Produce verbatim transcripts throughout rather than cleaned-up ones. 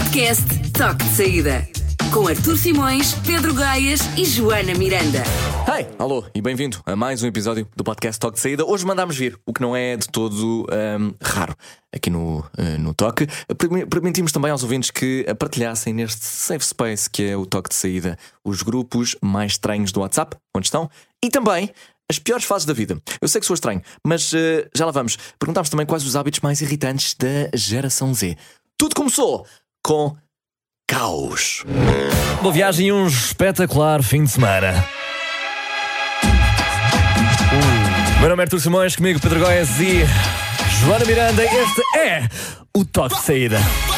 Podcast Toque de Saída. Com Artur Simões, Pedro Gaias e Joana Miranda. Hey, alô e bem-vindo a mais um episódio do podcast Toque de Saída. Hoje mandámos vir, o que não é de todo um, raro aqui no, uh, no Toque. Permitimos também aos ouvintes que partilhassem neste safe space que é o Toque de Saída os grupos mais estranhos do WhatsApp, onde estão, e também as piores fases da vida. Eu sei que sou estranho, mas uh, já lá vamos. Perguntámos também quais os hábitos mais irritantes da geração Z. Tudo começou com caos. Boa viagem e um espetacular fim de semana. Uh, meu nome é Artur Simões, comigo Pedro Gaias e Joana Miranda. Este é o Toque de Saída.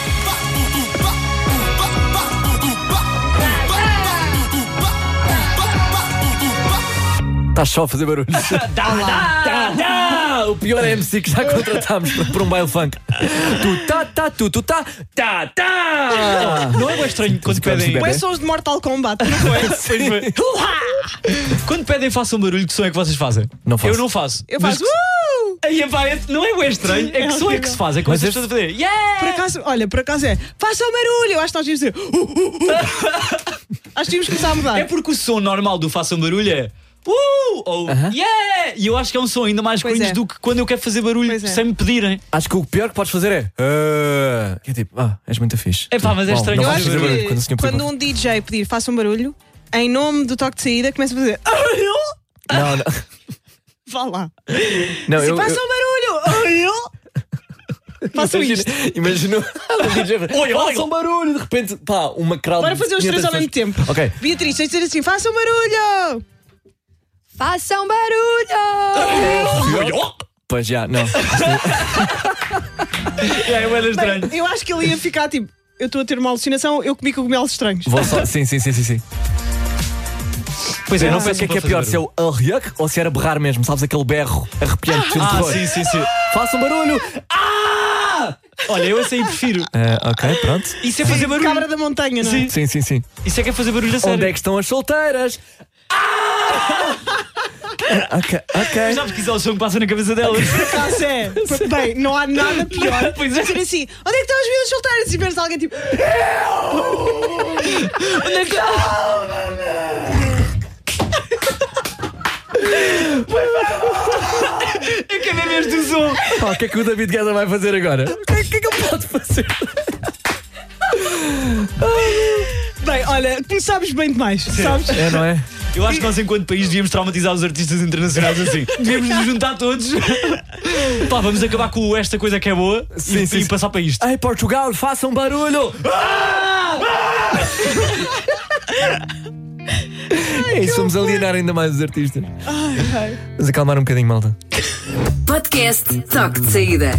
Estás só a fazer barulho. dá, dá, dá, dá. O pior M C que já contratámos por um baile funk. Tu tá, tá, tu, tu tá, tá, tá. Não é bem estranho quando pedem. Põe sons de Mortal Kombat, não foi? Quando pedem façam barulho, que som é que vocês fazem? Não faço. Eu não faço. Eu faço. Mas... Uh! Aí, pá, não é bem estranho, é que som é que se faz, é que vocês estão a fazer. Yeah! Por acaso, olha, por acaso é. Façam barulho! Eu acho que nós devíamos dizer. Uh, uh, uh. Acho que devíamos começar a mudar. É porque o som normal do façam barulho é. Uh! Ou Uh-huh. yeah! E eu acho que é um som ainda mais Pois cringe é. do que quando eu quero fazer barulho Pois é. sem me pedirem. Acho que o pior que podes fazer é. Uh, que é tipo, ah, és muito fixe. É pá, mas é Bom, estranho. não Eu vais acho fazer barulho que quando o senhor pedir quando um D J pedir façam barulho, em nome do toque de saída, começa a fazer. Não, não. Vá lá. Não, Se eu, façam barulho! Façam Imagina, isto. imagina o D J. Olha, olha. Façam barulho, de repente, pá, uma crowd. Bora fazer os de três ao quinhentas mesmo tempo. Ok. Beatriz, tens de dizer assim: façam barulho! Façam barulho! Pois já, não. É, é estranho. Bem, eu acho que ele ia ficar tipo: eu estou a ter uma alucinação, eu comi cogumelos estranhos. Vou só. Sim, sim, sim, sim, sim. Pois é, Eu não sei o peço que é que é para pior, fazer se é o arreuc ou se era berrar mesmo, sabes aquele berro arrepiante de filme de Ah, terror. sim, sim, sim. Façam barulho! Ah! Olha, eu esse aí prefiro. Ah, ok, pronto. Isso é fazer barulho. Cabra da montanha, não é? Sim. Sim, sim, sim. Isso é que é fazer barulho a sério. Onde é que estão as solteiras? Ah! Ok, ok. Já pesquisar o som que passa na cabeça delas. Caso é. Bem, não há nada pior. Pois é. Dizer assim: onde é que estão as vidas solteiras? E vês alguém tipo. Onde é que Eu quero ver este som. Pá, o que é que o David Guetta vai fazer agora? O que é, o que é que ele pode fazer? Bem, olha, tu sabes bem demais, sabes? É, não é? Eu acho que nós, enquanto país, devíamos traumatizar os artistas internacionais assim. Devíamos nos juntar todos. Pá, vamos acabar com esta coisa que é boa Sim, e, sim, e sim. passar para isto. Ai, Portugal, façam barulho! É isso, vamos alienar ainda mais os artistas. Vamos acalmar um bocadinho, malta. Podcast Toque de Saída.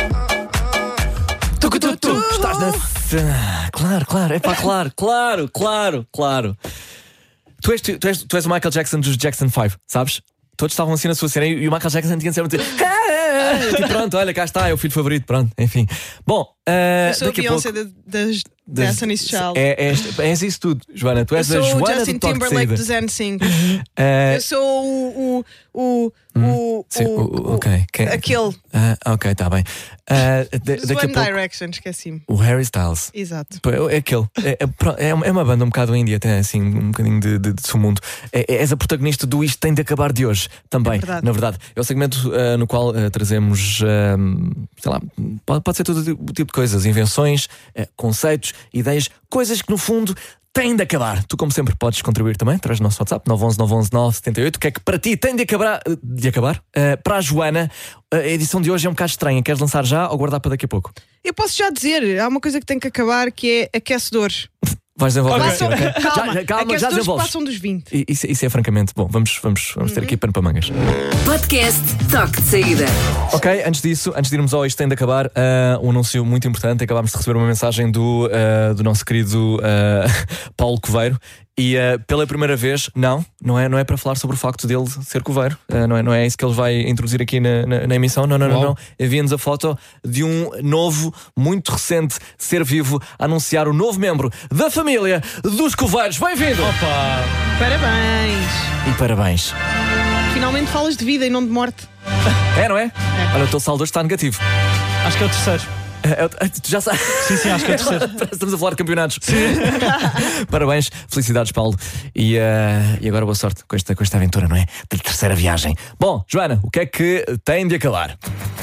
Tu, tu, tu, estás na. Claro, claro, é pá, claro, claro, claro, claro. Tu és, tu, és, tu és o Michael Jackson dos Jackson cinco, sabes? Todos estavam assim na sua cena e o Michael Jackson tinha sempre a dizer. E pronto, olha, cá está, é o filho favorito, pronto, enfim. Bom, uh, Eu sou a daqui a Beyoncé pouco. da- das Destiny's Child. É, és, és isso tudo, Joana. Tu Eu és a sou o Joana Justin do Toque de Timberlake Saída. dos N cinco. Uh, Eu sou o. o. o. o. sim, o- o- ok. Quem- Aquele. Ah, ok, está bem. Uh, da- Dos daqui a One pouco. Direction, esqueci-me. O Harry Styles. Exato. Pô, É aquele. É, é, pro- é uma é uma banda um bocado indie, até assim, um bocadinho de, de, de submundo. É, é, és a protagonista do Isto Tem de Acabar de hoje também. É verdade. Na verdade, é o segmento uh, no qual uh, trazemos, uh, sei lá, pode, pode ser todo o tipo de coisas: invenções, uh, conceitos, ideias, coisas que no fundo têm de acabar. Tu, como sempre, podes contribuir também através do nosso WhatsApp nove um um nove um um nove sete oito. O que é que para ti tem de acabar? De acabar? Uh, para a Joana, a edição de hoje é um bocado estranha. Queres lançar já ou guardar para daqui a pouco? Eu posso já dizer, há uma coisa que tem que acabar que é aquecedores. Vais desenvolver. Passam, ok? calma, Já, já- calma, já aquecedores que desenvolves. passam dos vinte. I- Isso, isso é francamente bom. Vamos, vamos, vamos ter aqui pano para mangas. Podcast Toque de Saída. Ok, antes disso, antes de irmos ao Isto Tem de Acabar, ah, um anúncio muito importante. Acabámos de receber uma mensagem do, ah, do nosso querido ah, Paulo Coveiro. E ah, pela primeira vez, não, não é, não é para falar sobre o facto dele ser coveiro. Ah, não, é, não é isso que ele vai introduzir aqui na, na, na emissão. Não, não, não, não. Envia-nos a foto de um novo, muito recente ser vivo a anunciar o novo membro da família dos Coveiros. Bem-vindo! Opa! Parabéns! E parabéns. Finalmente falas de vida e não de morte. É, não é? Olha, o teu saldo hoje está negativo. Acho que é o terceiro. Tu já sabes. Sim, sim, acho que é terceiro. Estamos a falar de campeonatos. Parabéns, felicidades, Paulo. E, uh, e agora boa sorte com esta, com esta aventura, não é? De terceira viagem. Bom, Joana, o que é que tem de acabar?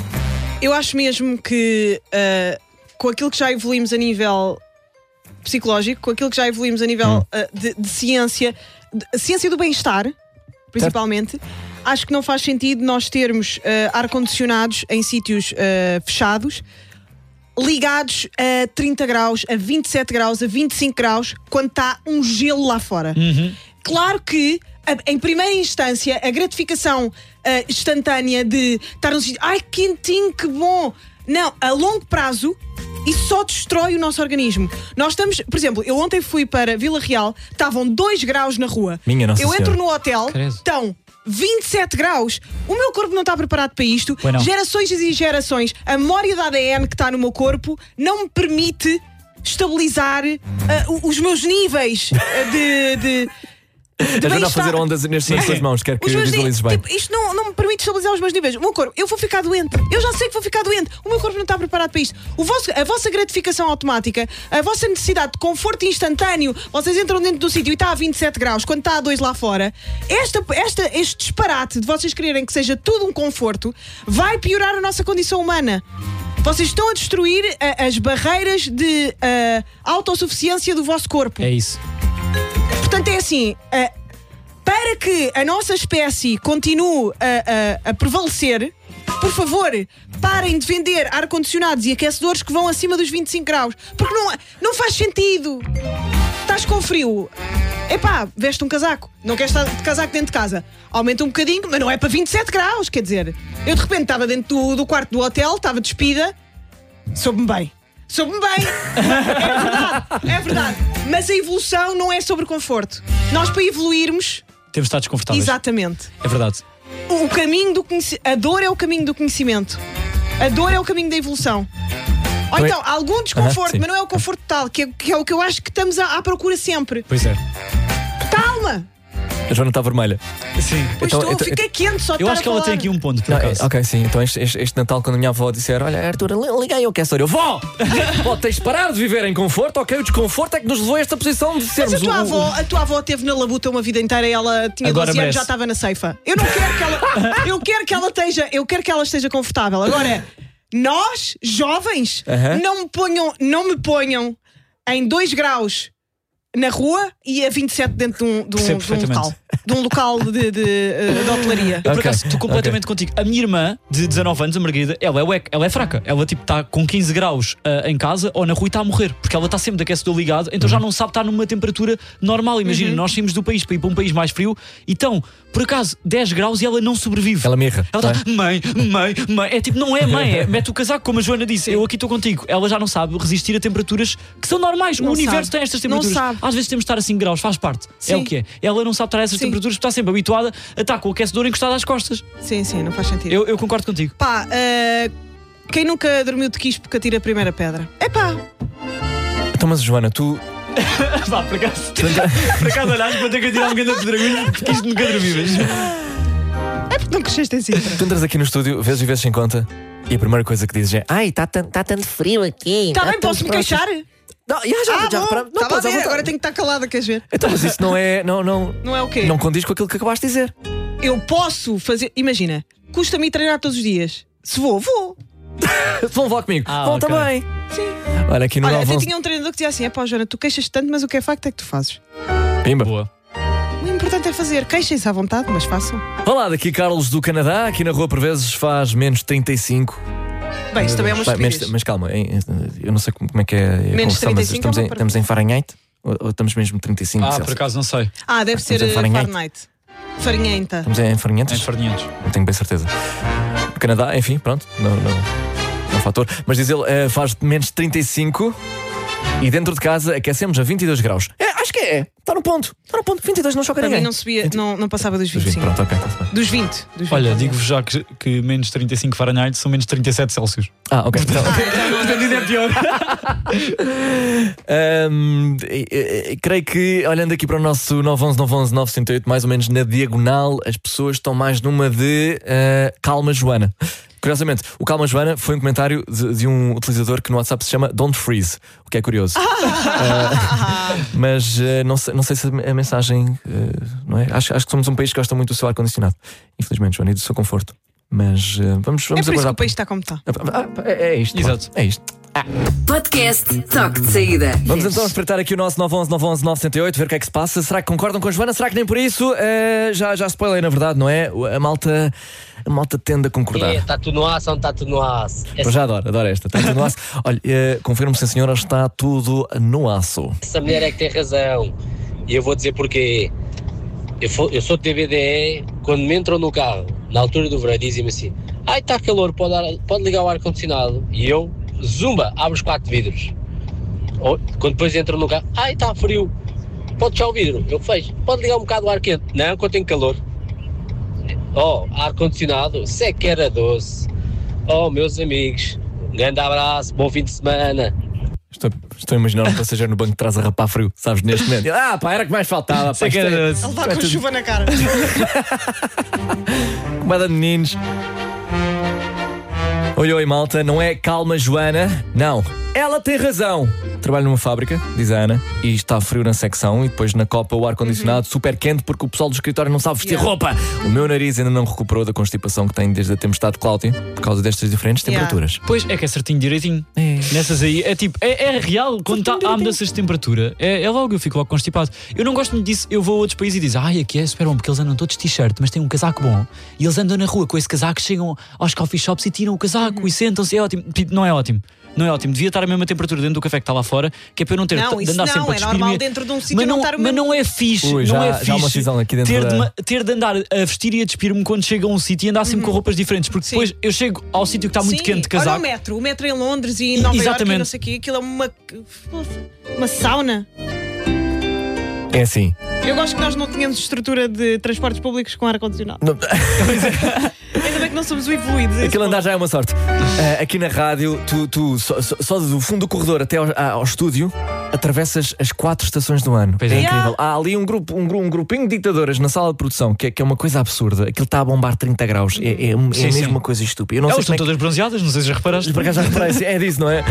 Eu acho mesmo que uh, com aquilo que já evoluímos a nível psicológico, com aquilo que já evoluímos a nível hum. uh, de, de ciência, de, ciência do bem-estar, principalmente, certo. Acho que não faz sentido nós termos uh, ar-condicionados em sítios uh, fechados, ligados a trinta graus, a vinte e sete graus, a vinte e cinco graus, quando está um gelo lá fora. Uhum. Claro que, em primeira instância, a gratificação uh, instantânea de estar num sítio, ai, quentinho, que bom. Não, a longo prazo, isso só destrói o nosso organismo. Nós estamos, por exemplo, eu ontem fui para Vila Real, estavam dois graus na rua. Minha Nossa Eu Senhora. entro no hotel, Credo. estão vinte e sete graus. O meu corpo não está preparado para isto. Pois não. Gerações e gerações. A memória da A D N que está no meu corpo não me permite estabilizar uh, os meus níveis uh, de... de A Joana a fazer ondas nestas suas mãos, quer que os meus visualizes níveis, bem. tipo, isto não, não me permite estabilizar os meus níveis. O meu corpo, eu vou ficar doente. Eu já sei que vou ficar doente. O meu corpo não está preparado para isto. O vosso, a vossa gratificação automática, a vossa necessidade de conforto instantâneo, vocês entram dentro do sítio e está a vinte e sete graus, quando está a dois lá fora. Esta, esta, este disparate de vocês quererem que seja tudo um conforto vai piorar a nossa condição humana. Vocês estão a destruir a, as barreiras de uh, autossuficiência do vosso corpo. É isso. Portanto, é assim. Uh, Para que a nossa espécie continue a, a, a prevalecer, por favor, parem de vender ar-condicionados e aquecedores que vão acima dos vinte e cinco graus. Porque não, não faz sentido. Estás com frio. Epá, veste um casaco. Não queres estar de casaco dentro de casa. Aumenta um bocadinho, mas não é para vinte e sete graus. Quer dizer, eu de repente estava dentro do, do quarto do hotel, estava despida, soube-me bem. Soube-me bem. É verdade, é verdade. Mas a evolução não é sobre conforto. Nós, para evoluirmos, temos de estar desconfortáveis. exatamente. É verdade. O caminho do conhecimento. A dor é o caminho do conhecimento. A dor é o caminho da evolução. Ou Então é- então, algum desconforto, Aham, mas não é o conforto total, que é, que é o que eu acho que estamos à, à procura sempre. Pois é. Calma! A Joana está vermelha. Sim. Pois Então- estou, então- fiquei quente só de Eu estar acho a que ela falar. tem aqui um ponto, por Não, acaso. é- ok, sim. Então este, este, este Natal, quando a minha avó disser: olha, Arthur, li- liga aí o aquecedor. Eu vou! Vó, tens de parar de viver em conforto, ok? O desconforto é que nos levou a esta posição de Mas sermos a tua, o- o- avó, a tua avó teve na labuta uma vida inteira e ela tinha Agora doze anos, merece. já estava na ceifa. Eu não quero que ela. Eu quero que ela esteja, eu quero que ela esteja confortável. Agora, nós, jovens, Aham. não me ponham, não me ponham em dois graus na rua e a vinte e sete dentro de um, de um, Percebo de um local. perfeitamente. De um local de, de, de, de hotelaria. Eu, por Ok, acaso, estou completamente contigo. A minha irmã, de dezanove anos, a Margarida, ela é, uec, ela é fraca. Ela tipo está com quinze graus ah, em casa ou na rua e está a morrer. Porque ela está sempre de aquecedor ligado, então já não sabe estar numa temperatura normal. Imagina, Uhum. nós saímos do país para ir para um país mais frio e estão, por acaso, dez graus e ela não sobrevive. Ela mirra. Ela está, mãe, mãe, mãe. É tipo, não é mãe, é mete o casaco, como a Joana disse. Eu aqui estou contigo. Ela já não sabe resistir a temperaturas que são normais. Não o universo sabe. tem estas Não temperaturas. sabe. Às vezes temos de estar a cinco graus, faz parte. É Sim. o que é. Ela não sabe estar a essas Sim. temperaturas porque está sempre habituada a estar com o aquecedor encostado às costas. Sim, sim, não faz sentido. Eu, eu concordo contigo. Pá, ah, quem nunca dormiu de quispo que atira a primeira pedra? É pá, Então, mas Joana, tu. Vá, por acaso. Por acaso olhaste para ter que tirar um grande de dragões porque isto nunca dormimos. é porque não cresceste em Sintra. Tu entras aqui no estúdio, vezes e vezes sem conta, e a primeira coisa que dizes é: ai, está tanto, tá tanto frio aqui. Está tá bem, tanto posso-me próximo." queixar? Não, já, já, Ah, já, bom, repara- não, estava a podes à ver, vontade. agora tenho que estar calada, queres ver? Então, mas isso não é. Não, não, Não é o quê? não condiz com aquilo que acabaste de dizer. Eu posso fazer. Imagina, custa-me ir treinar todos os dias. Se vou, vou. Vão lá comigo. Ah, Vão ok. também. Sim. Olha, aqui no Olha, nove até onze. tinha um treinador que dizia assim: é pá, Joana, tu queixas tanto, mas o que é facto é que tu fazes. Pimba. Boa. O importante é fazer. Queixem-se à vontade, mas façam. Olá, daqui Carlos do Canadá. Aqui na rua, por vezes, faz menos trinta e cinco. Bem, isso também é uma Vai, menos- estupidez. mas calma, em- eu não sei como como é que é a Menos conversão, mas trinta e cinco estamos, é em, uma estamos em Fahrenheit? Ou, ou estamos mesmo trinta e cinco Ah, por Celsius? acaso não sei. Ah, deve ser Estamos em eh, Fahrenheit. Fahrenheit. Farinhenta. Estamos em Fahrenheit? Em Fardinhentos. Não tenho bem certeza. No Canadá, enfim, pronto, não, não, não é um fator. Mas diz ele, eh, faz menos trinta e cinco e dentro de casa aquecemos a vinte e dois graus. É, acho que é, está no ponto. Está no ponto, vinte e dois não choca Para ninguém. mim não subia, não, não passava dos Dos vinte e vinte, cinco. pronto, ok, está-se bem. Dos vinte. Dos vinte. Olha, digo-vos já que, que menos trinta e cinco Fahrenheit são menos trinta e sete Celsius. Ah, ok. Então, Portanto, é pior. Ahm, e- e- e creio que, olhando aqui para o nosso nove onze nove onze nove zero oito, mais ou menos na diagonal, as pessoas estão mais numa de ah, calma, Joana. Curiosamente, o Calma Joana foi um comentário de, de um utilizador que no WhatsApp se chama Don't Freeze, o que é curioso. uh, mas uh, não, sei, não sei se a mensagem uh, não é? Acho, acho que somos um país que gosta muito do seu ar-condicionado, infelizmente, Joana, e do seu conforto. Mas uh, vamos, vamos É por isso aguardar. que o país está como está. Ah, é, é isto. Exato. É isto. Podcast Toque de Saída. Vamos então espreitar aqui o nosso nove onze nove onze nove sete oito, ver o que é que se passa. Será que concordam com a Joana? Será que nem por isso? Uh, já, já spoilei, na verdade, não é? A malta, a malta tende a concordar. Está tudo no aço ou não está tudo no aço? Eu já adoro, adoro esta. Está tudo no aço. Olha, uh, confirmo, sim senhora, está tudo no aço. Essa mulher é que tem razão. E eu vou dizer porquê. Eu, for, eu sou de D V D E, quando me entram no carro, na altura do verão, dizem-me assim: ai, está calor, pode, dar, pode ligar o ar-condicionado. E eu, zumba, abro os quatro vidros. Ou, quando depois entram no carro, ai, está frio, pode fechar o vidro. Eu fecho, pode ligar um bocado o ar quente. Não, quando tem calor. Oh, ar-condicionado, isso é que era doce. Oh, meus amigos, um grande abraço, bom fim de semana. Estou, estou a imaginar um passageiro no banco de trás a rapar frio, sabes, neste momento. Ah, pá, era que mais faltava. Pá, que era é, doce. Ele está com chuva na cara. Comada de meninos. Oi, oi, malta, não é Calma Joana, não. Ela tem razão. Trabalho numa fábrica, diz a Ana, e está frio na secção. E depois na copa o ar-condicionado super quente porque o pessoal do escritório não sabe vestir Yeah. roupa. O meu nariz ainda não recuperou da constipação que tem desde a tempestade de Cláudia, por causa destas diferentes Yeah. temperaturas. Pois é que é certinho, direitinho. É. Nessas aí, é tipo, é, é real. Quando tá, há mudanças de temperatura, é, é logo, eu fico logo constipado. Eu não gosto muito disso. Eu vou a outros países e dizem, ai, aqui é super bom, porque eles andam todos de t-shirt, mas têm um casaco bom. E eles andam na rua com esse casaco, chegam aos coffee shops e tiram o casaco e sentam-se. É ótimo. Tipo, não é ótimo. Não é ótimo. Devia estar a mesma temperatura dentro do café que está lá fora, que é para eu não ter Não, de isso andar não, sempre a é despir-me. normal dentro de um sítio mas não não, estar o mas mesmo- não é fixe. Ui, não já- é já fixe há uma cisão aqui dentro ter, da- de, ma- ter de andar a vestir e a despir-me quando chega a um sítio e andar sempre com roupas diferentes, porque Sim. depois eu chego ao sítio que está muito Sim, quente de olha casaco. o metro, o metro em Londres e em Nova Iorque e Exatamente. não sei o quê, aquilo é uma, uma sauna. É assim. Eu gosto que nós não tínhamos estrutura de transportes públicos com ar-condicionado. Não- Ainda bem que não somos evoluídos. a esse Aquilo andar ponto. já é uma sorte. Ah, aqui na rádio, tu, tu só, só- só do fundo do corredor até ao, a- ao estúdio, atravessas as quatro estações do ano. Pois é é. incrível. Yeah. Há ali um, grupo, um, gru- um grupinho de ditadoras na sala de produção que é, que é uma coisa absurda. Aquilo está a bombar trinta graus. É, é, um- é Sim, mesmo sim. uma coisa estúpida. Eu não Elas sei estão como é todas bronzeadas, não sei se já reparaste. que. Por acaso já reparei, é disso, não é?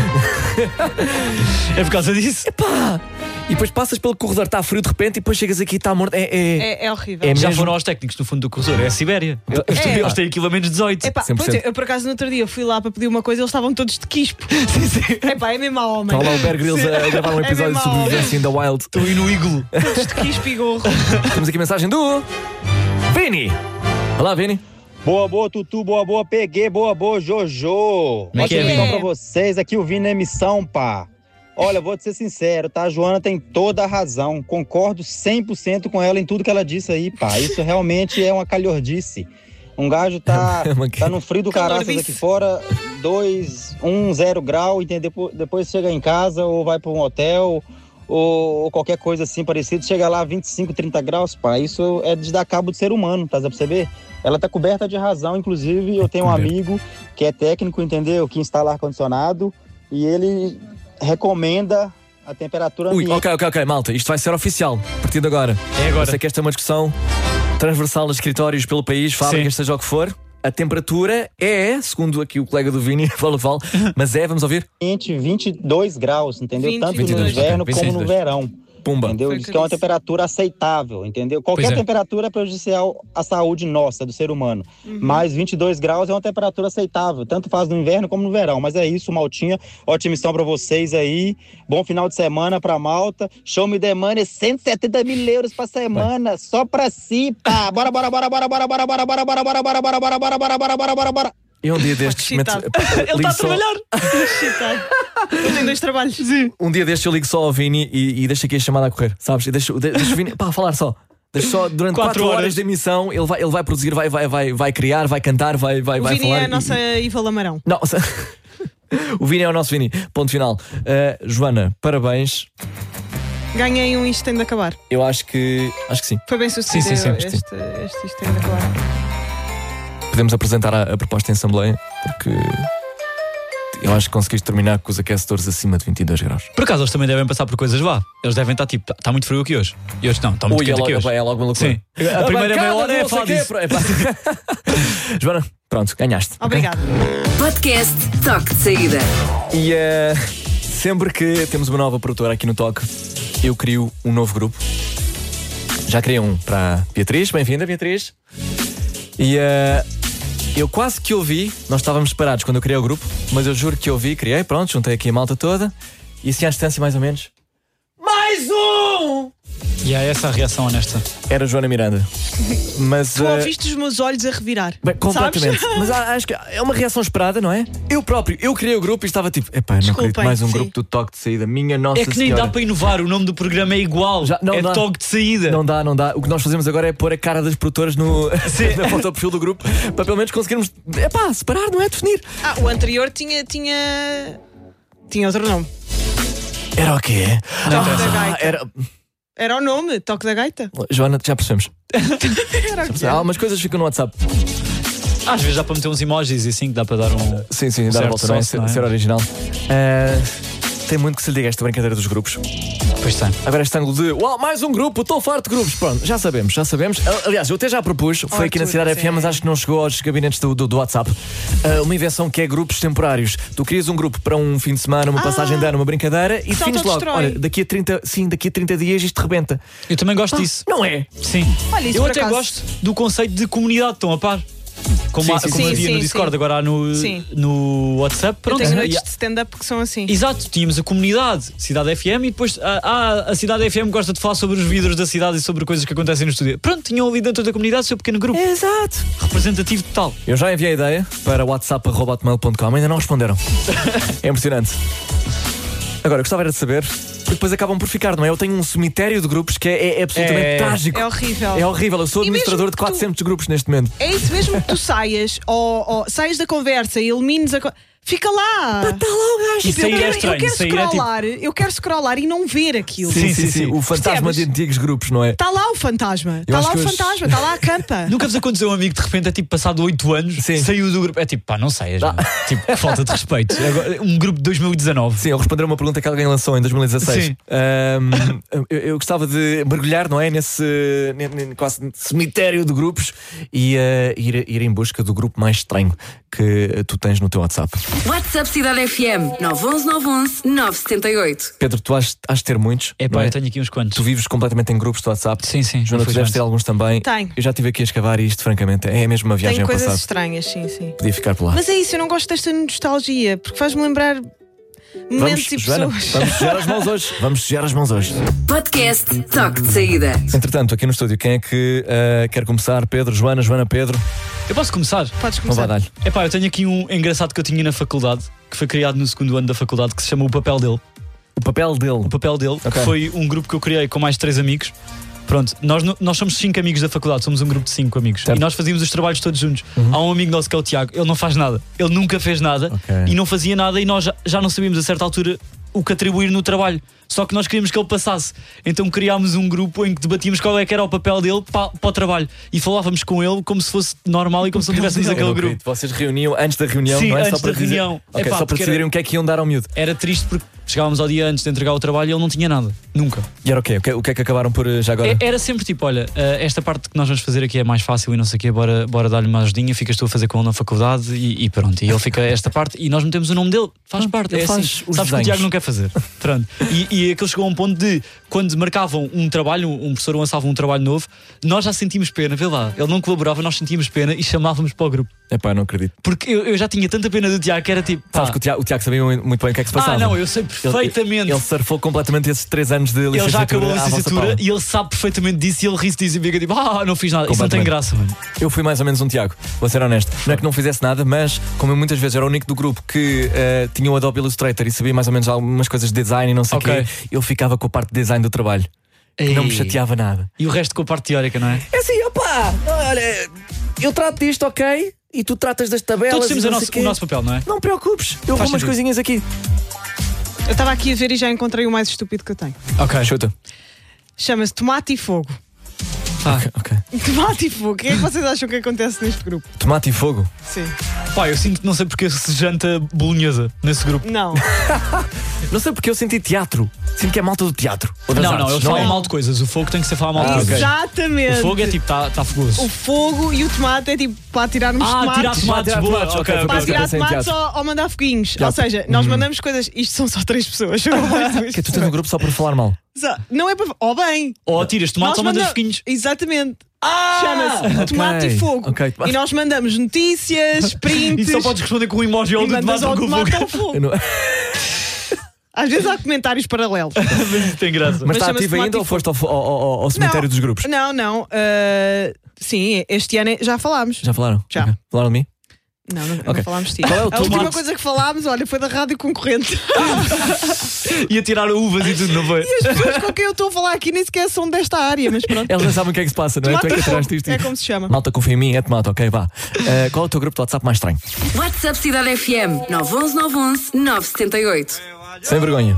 É por causa disso. Pá! E depois passas pelo corredor, está frio de repente, e depois chegas aqui e está morto. É, é- É, é horrível. É Já mesmo? foram aos técnicos no fundo do corredor, é a Sibéria. Eles, É. eles têm aquilo a menos dezoito. Epá, cem por pois cento. é, eu por acaso no outro dia fui lá para pedir uma coisa e eles estavam todos de quispo. Epá, é mesmo ao homem. Está lá o Bear Grylls a, a gravar um É episódio mesmo de ao homem. sobrevivência in the Wild. Estou aí no iglo. Todos de quispo e gorro. Temos aqui a mensagem do Vini. Olá, Vini. Boa, boa, Tutu, boa, boa, peguei, boa, boa, Jojo. Como é que é, Ótima Vini? missão pra vocês, aqui o Vini na emissão, pá. Olha, vou te ser sincero, tá? A Joana tem toda a razão. Concordo cem por cento com ela em tudo que ela disse aí, pá. Isso realmente é uma calhordice. Um gajo tá, É uma- tá no frio do caraças Calordice. aqui fora, dois, um, zero grau, entendeu? Depois, depois chega em casa ou vai pra um hotel ou, ou qualquer coisa assim parecido, chega lá vinte e cinco, trinta graus, pá. Isso é de dar cabo do ser humano, tá a perceber? Ela tá coberta de razão, inclusive eu tenho um Coberta. amigo que é técnico, entendeu? Que instala ar-condicionado e ele recomenda a temperatura Ui, ambiente. ok, ok, ok, malta, isto vai ser oficial a partir de agora. É agora. Eu sei que esta é uma discussão transversal a escritórios pelo país, fábricas, Sim. seja o que for. A temperatura é, segundo aqui o colega do Vini, fala, fala, mas é, vamos ouvir? vinte e dois graus, entendeu? vinte, Tanto vinte e no dois, inverno ok, como vinte e no dois. verão. Pumba. Entendeu? Foi Diz o que que é eu uma disse. temperatura aceitável, entendeu? Qualquer Pois é. temperatura é prejudicial à saúde nossa, do ser humano. Mas vinte e dois graus é uma temperatura aceitável, tanto faz no inverno como no verão. Mas é isso, Maltinha. Ótima missão pra vocês aí. Bom final de semana pra Malta. Show me the money, cento e setenta mil euros pra semana. Só pra si, pá. Bora, bora, bora, bora, bora, bora, bora, bora, bora, bora, bora, bora, bora, bora, bora, bora, bora, bora, bora. Eu um dia destes meto, Excitado. Ele ligo está a só- trabalhar. Excitado. Eu tenho dois trabalhos. Um dia destes eu ligo só ao Vini e, e deixo aqui a chamada a correr, sabes? E deixo, de- deixo o Vini, pá, falar só. Deixo só durante Quatro quatro horas horas de emissão, ele vai, ele vai produzir, vai, vai, vai, vai criar, vai cantar, vai, vai, O vai Vini falar. é a e- nossa Iva Lamarão. Não, o Vini é o nosso Vini. Ponto final. Uh, Joana, parabéns. Ganhei um Isto Tem de Acabar. Eu acho que. Acho que sim. Foi bem sucedido. Sim, sim, sim. Este, este Isto Tem de Acabar. Podemos apresentar a, a proposta em Assembleia, porque eu acho que conseguiste terminar com os aquecedores acima de vinte e dois graus. Por acaso eles também devem passar por coisas lá. Eles devem estar tipo, está muito frio aqui hoje. E hoje não, está muito Ui, é quente aqui logo, hoje. é logo uma loucura. Sim. A primeira meia hora é não sei falar quê, disso. pro- é pá. Joana, Pronto, ganhaste. Obrigada. Podcast Toque de Saída. E uh, sempre que temos uma nova produtora aqui no Toque, eu crio um novo grupo. Já criei um para a Beatriz. Bem-vinda, Beatriz. E uh, eu quase que ouvi, nós estávamos separados quando eu criei o grupo, mas eu juro que ouvi, criei, pronto, juntei aqui a malta toda. E assim à distância, mais ou menos, mais um! E é essa a reação honesta. Era Joana Miranda. Mas, Tu uh, ouviste os meus olhos a revirar. bem, completamente. Sabes? Mas a- acho que é uma reação esperada, não é? Eu próprio, eu criei o grupo e estava tipo, epá, não Desculpem, acredito, mais um sim. grupo do Toque de Saída. Minha Nossa É que nem Senhora. dá para inovar, o nome do programa é igual. Já- não é dá. Toque de Saída. Não dá, não dá. O que nós fazemos agora é pôr a cara das produtoras no na foto do perfil do grupo para pelo menos conseguirmos, epá, separar, não é? Definir. Ah, o anterior tinha. Tinha, tinha outro nome. Era o quê? Toque da Ah, Gaita. era... Era o nome, Toque da Gaita. Joana, já percebemos. Era o quê? Há algumas coisas que ficam no WhatsApp. Às vezes dá para meter uns emojis e assim que dá para dar um. Sim, sim, dar a certo volta, não é? sócio, Ser, não é? ser original. Ah, tem muito que se lhe diga esta brincadeira dos grupos. Pois tem. Agora este ângulo de uau, mais um grupo, estou farto de grupos. Pronto, já sabemos, já sabemos. Aliás, eu até já propus, foi aqui na Arthur, Cidade F M, sim. mas acho que não chegou aos gabinetes do, do, do WhatsApp. Ah, uma invenção que é grupos temporários. Tu crias um grupo para um fim de semana, uma Ah, passagem de ano, uma brincadeira e se defines logo. autodestrói. Olha, daqui a trinta, sim, daqui a trinta dias isto rebenta. Eu também gosto disso. Não é? Sim. Olha, isso Eu por até acaso- gosto do conceito de comunidade, estão a par. Como, Sim, há- sim, como sim. havia Sim, no sim, Discord, sim. agora há no, Sim. no WhatsApp. Eu Pronto. tenho E- noites de stand-up que são assim. Exato, tínhamos a comunidade Cidade F M e depois ah, ah, a Cidade F M gosta de falar sobre os vidros da cidade e sobre coisas que acontecem no estúdio. Pronto, tinham ali dentro da comunidade o seu pequeno grupo Exato. representativo total. Eu já enviei a ideia para whatsapp arroba hotmail ponto com, ainda não responderam. É impressionante. Agora, eu gostava era de saber, porque depois acabam por ficar, não é? Eu tenho um cemitério de grupos que é, é- é absolutamente É. trágico. É horrível. É horrível, eu sou E mesmo administrador de que tu- quatrocentos grupos neste momento. É isso mesmo que tu saias, ou, ou saias da conversa e elimines a. Co... Fica lá! Está lá o gajo. E sair eu é quero, estranho, eu quero sair é tipo- scrollar, eu quero scrollar e não ver aquilo. Sim, sim, sim, sim, sim. O fantasma Percebes? de antigos grupos, não é? Está lá o fantasma, está acho lá o que hoje- fantasma, está lá a campa. Nunca vos aconteceu um amigo de repente é tipo passado oito anos, Sim. saiu do grupo. É tipo, pá, não saias. Ah. meu. Tipo, que falta de respeito. Agora, um grupo de dois mil e dezanove. Sim, eu responder a uma pergunta que alguém lançou em dois mil e dezasseis. Sim. Ahm, eu, eu gostava de mergulhar, não é? Nesse ne- ne- quase cemitério de grupos e eh, ir, ir em busca do grupo mais estranho que eh, tu tens no teu WhatsApp. WhatsApp Cidade F M nove um um nove um um nove sete oito. Pedro, tu has, has de ter muitos. É não pá, é? eu tenho aqui uns quantos. Tu vives completamente em grupos do WhatsApp. Sim, sim. Joana, tu deves ter infelizmente. alguns também. Tenho. Eu já estive aqui a escavar e isto, francamente, é mesmo uma viagem Tem ao coisas passado. estranhas, sim, sim. Podia ficar por lá. Mas é isso, eu não gosto desta nostalgia, porque faz-me lembrar momentos Vamos, e Joana, pessoas. vamos sujar as mãos hoje. Vamos sujar as mãos hoje. Podcast Toque de Saída. Entretanto, aqui no estúdio, quem é que eh, quer começar? Pedro, Joana, Joana, Pedro. Eu posso começar? Podes Não vai começar. dar-lhe. É pá, eu tenho aqui um engraçado que eu tinha na faculdade, que foi criado no segundo ano da faculdade, que se chama O Papel Dele. O papel dele. O Papel Dele, Ok. que foi um grupo que eu criei com mais três amigos. Pronto, nós, no- nós somos cinco amigos da faculdade, somos um grupo de cinco amigos. Certo. E nós fazíamos os trabalhos todos juntos. Uhum. Há um amigo nosso que é o Tiago, ele não faz nada. Ele nunca fez nada Ok. e não fazia nada e nós já, já não sabíamos a certa altura o que atribuir no trabalho. Só que nós queríamos que ele passasse. Então criámos um grupo em que debatíamos qual é que era o papel dele para, para o trabalho. E falávamos com ele como se fosse normal e como se não tivéssemos Eu aquele não grupo. acredito. Vocês reuniam antes da reunião, Sim, não é? antes só para da dizer- reunião. Ok, Epá, só para porque era- decidirem o que é que iam dar ao miúdo. Era triste porque chegávamos ao dia antes de entregar o trabalho e ele não tinha nada. Nunca. E era o quê? O que, o que é que acabaram por eh, já agora? É- Era sempre tipo, olha, eh, esta parte que nós vamos fazer aqui é mais fácil e não sei o quê, bora, bora dar-lhe uma ajudinha, ficas tu a fazer com ele na faculdade e, e pronto. E ele fica esta parte e nós metemos o nome dele, faz parte, ele é faz assim. os Sabes que o desenhos. Tiago não quer fazer. Pronto. E, e aquilo chegou a um ponto de, quando marcavam um trabalho, um professor lançava um trabalho novo, nós já sentimos pena, vê lá, ele não colaborava, nós sentíamos pena e chamávamos para o grupo. Epá, não acredito. Porque eu, eu já tinha tanta pena do Tiago que era tipo, pá, Sabes que o Tiago, o Tiago sabia muito bem o que é que se passava. ah não, eu sei Ele- perfeitamente. Ele, surfou completamente esses três anos de Ele licenciatura. já acabou a à vossa licenciatura pala. e ele sabe perfeitamente disso e ele ri-se disso e fica tipo, ah, não fiz nada. Isso não tem Completamente. graça, mano. Eu fui mais ou menos um Tiago, vou ser honesto. Não é que não fizesse nada, mas como eu muitas vezes era o único do grupo que eh, tinha o Adobe Illustrator e sabia mais ou menos algumas coisas de design e não sei o Ok. quê, ele ficava com a parte de design do trabalho. Que não me Ei. chateava nada. E o resto com a parte teórica, não é? É assim, opá, olha, eu trato disto, ok? E tu tratas das tabelas. Todos temos e o não nosso, sei quê. o nosso papel, não é? Não te preocupes, eu vou Faz umas sentido. coisinhas aqui. Eu estava aqui a ver e já encontrei o mais estúpido que eu tenho. Ok. Chuta. Chama-se Tomate e Fogo. Ah, Ok, ok. Tomate e Fogo. O que é que vocês acham que acontece neste grupo? Tomate e fogo. Sim. pá, eu sinto que não sei porque se janta bolonhesa nesse grupo. Não. Não sei porque eu senti teatro. Sinto que é malta do teatro. Ou das Não, artes, não, eles falam é? mal de coisas. O fogo tem que ser falar mal de Ah, coisas. ok. Exatamente. O fogo é tipo, está tá fogoso. O fogo e o tomate é tipo para tirar uns Ah, tomates. tirar tomates, tirar boa. tomates, Ok, ok, ok, Para ok. tirar pensei em tomates teatro. ou, ou mandar foguinhos. Já. Ou seja, nós mandamos coisas. Isto são só três pessoas. Que tu tens um grupo só para falar mal. Só- Não é para. Oh, bem. Ou tiras tomates ou Nós mandas manda- foguinhos. Exatamente. Ah! Chama-se tomate ok, e fogo. ok. E nós mandamos notícias, prints. E só podes responder com um emoji ou e de mandas tomate ao ou com tomate fogo. ao fogo. Eu não- Às vezes há comentários paralelos. Mas isso tem graça. Mas Mas está chama-se ativo ainda tomate e ou foste ao, ao, ao- ao cemitério Não. dos grupos? Não, não. uh, sim, este ano é- já falámos. Já falaram? Já. Ok. Falaram de mim? Não, não, Ok. não falámos de ti. Qual é o A última tomate? coisa que falámos, olha, foi da rádio concorrente. Ia tirar uvas e tudo, não foi? E as pessoas com quem eu estou a falar aqui nem sequer são desta área, mas pronto. Eles não sabem o que é que se passa, não é? Tu é que Tomate e tiraste fogo, isto. é como se chama. Malta, confia em mim, é tomate, ok, vá. Uh, qual é o teu grupo de WhatsApp mais estranho? WhatsApp Cidade F M nove um um nove um um nove sete oito. Sem vergonha.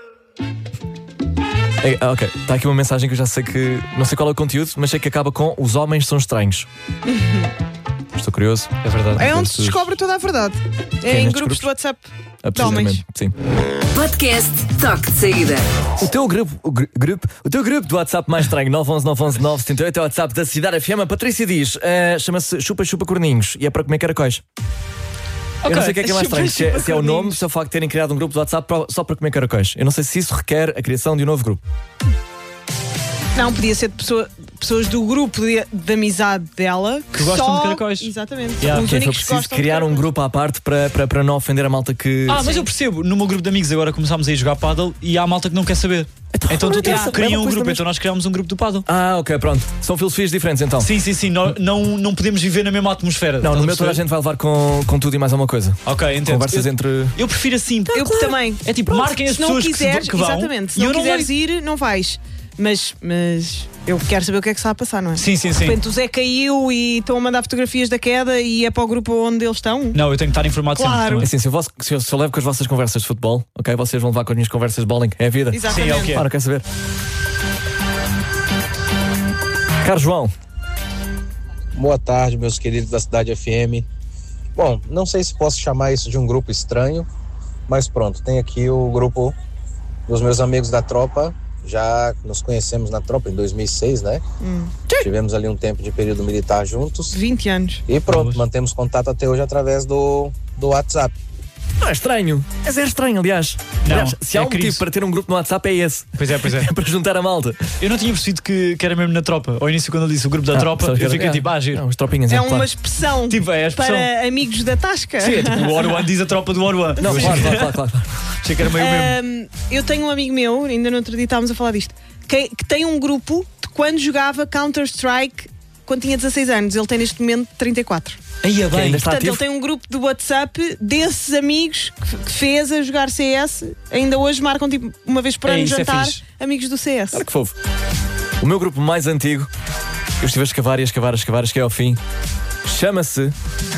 Ei, ah, ok, está aqui uma mensagem que eu já sei que. Não sei qual é o conteúdo, mas sei que acaba com: os homens são estranhos. Estou curioso. É verdade. É onde se descobre toda a verdade. É é em nestes grupos grupos? de WhatsApp Ah, de homens. precisamente, sim. Podcast Toque de Saída. O teu grupo, o, gru- grupo, o teu grupo do WhatsApp mais estranho, nove um um nove um um nove sete oito, é o WhatsApp da Cidade F M. A Patrícia diz: ah, chama-se Chupa Chupa Corninhos e é para comer caracóis. Eu não sei o que é que é mais Chupa, estranho, se é, chupa se é o corninhos. nome, se é o facto de terem criado um grupo de WhatsApp pro- só para comer caracóis. Eu não sei se isso requer a criação de um novo grupo. Não, podia ser de pessoa- pessoas do grupo de, de amizade dela que, Que gostam só... de caracóis. Exatamente. Yeah. Os Que foi únicos que preciso gostam de criar um caracóis. grupo à parte para, para, para não ofender a malta que. Ah, mas eu percebo, no meu grupo de amigos agora começámos a ir jogar paddle e há malta que não quer saber. Então tu não tens interessa, criam é uma um coisa grupo, também. então nós criámos um grupo do paddle. Ah, ok, pronto. São filosofias diferentes então. Sim, sim, sim, não, não, não podemos viver na mesma atmosfera. Não, Estás no a meu toda a perceber? gente vai levar com, com tudo e mais alguma coisa. Ok, entendo. Conversas eu, entre. eu prefiro assim. Eu também. É tipo, Pronto, marquem as se não pessoas que se- quiseres, que vão. exatamente. Se e não eu não quiseres vou. ir, não vais. Mas, mas eu quero saber o que é que está a passar, não é? Sim, sim, De sim. repente o Zé caiu e estão a mandar fotografias da queda e é para o grupo onde eles estão. Não, eu tenho que estar informado Claro. sempre. Assim, se eu, vosso- se, eu, se eu levo com as vossas conversas de futebol, ok, vocês vão levar com as minhas conversas de bowling. É a vida. Exatamente. Sim, é o que é. Claro, quer saber. Caro João, Boa tarde, meus queridos da Cidade F M. Bom, não sei se posso chamar isso de um grupo estranho, mas pronto, tem aqui o grupo dos meus amigos da tropa. Já nos conhecemos na tropa em dois mil e seis, né? Hum. Tivemos ali um tempo de período militar juntos. vinte anos. E pronto, Boas. mantemos contato até hoje através do, do WhatsApp. não é estranho. É zero estranho, aliás. Não, aliás se há é um motivo crise. para ter um grupo no WhatsApp é esse. Pois é, pois é. É para juntar a malta. Eu não tinha percebido que, que era mesmo na tropa. Ao início, quando ele disse o grupo da Ah, tropa, sabes que eu era- fiquei é. tipo, ah, giro. Não, os tropinhas, é, É claro. uma expressão Tipo, é a expressão. para amigos da Tasca. Sim, é tipo, o Oruan diz a tropa do Oruan. Não, Eu claro, achei- claro, claro, claro, claro. Achei que era meio mesmo. Ahm, eu tenho um amigo meu, ainda no outro dia estávamos a falar disto, que, que tem um grupo de quando jogava Counter-Strike quando tinha dezasseis anos. Ele tem neste momento trinta e quatro. Aí é Que bem. ainda está Portanto, ativo. ele tem um grupo de WhatsApp desses amigos que, que fez a jogar C S. Ainda hoje marcam tipo uma vez por É, ano isso é jantar fixe. amigos do C S. Claro que fofo. O meu grupo mais antigo, eu estive a escavar e a escavar, a escavar, a escavar ao fim, chama-se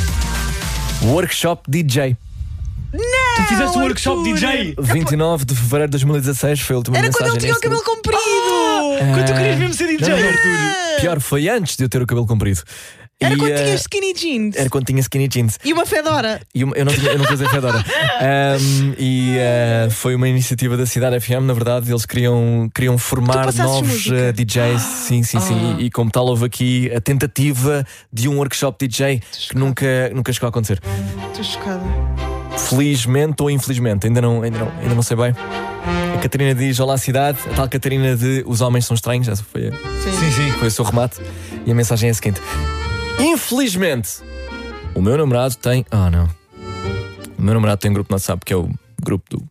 Workshop D J. Tu fizeste um workshop Arthur. D J. vinte e nove de fevereiro de dois mil e dezasseis foi a última Era quando mensagem ele tinha o nesse cabelo grupo. comprido! Quando tu querias mesmo ser D J, Não, não. Arthur. Pior, foi antes de eu ter o cabelo comprido. Era E, quando eh, tinha skinny jeans Era quando tinha skinny jeans. e uma fedora. E uma- eu não, tinha, eu não usei fedora. Um, e eh, foi uma iniciativa da Cidade F M, na verdade, eles queriam, queriam formar passasses novos música? eh, D Js. Sim, sim, sim. E, e como tal, houve aqui a tentativa de um workshop D J que nunca, nunca chegou a acontecer. Estou chocada. Felizmente ou infelizmente, ainda não, ainda não, ainda não sei bem. A Catarina diz: olá, cidade. A tal Catarina de Os Homens São Estranhos. Essa foi, a- Sim, sim. foi o seu remate. E a mensagem é a seguinte: infelizmente, o meu namorado tem. Ah, não. O meu namorado tem um grupo no WhatsApp que é o grupo do.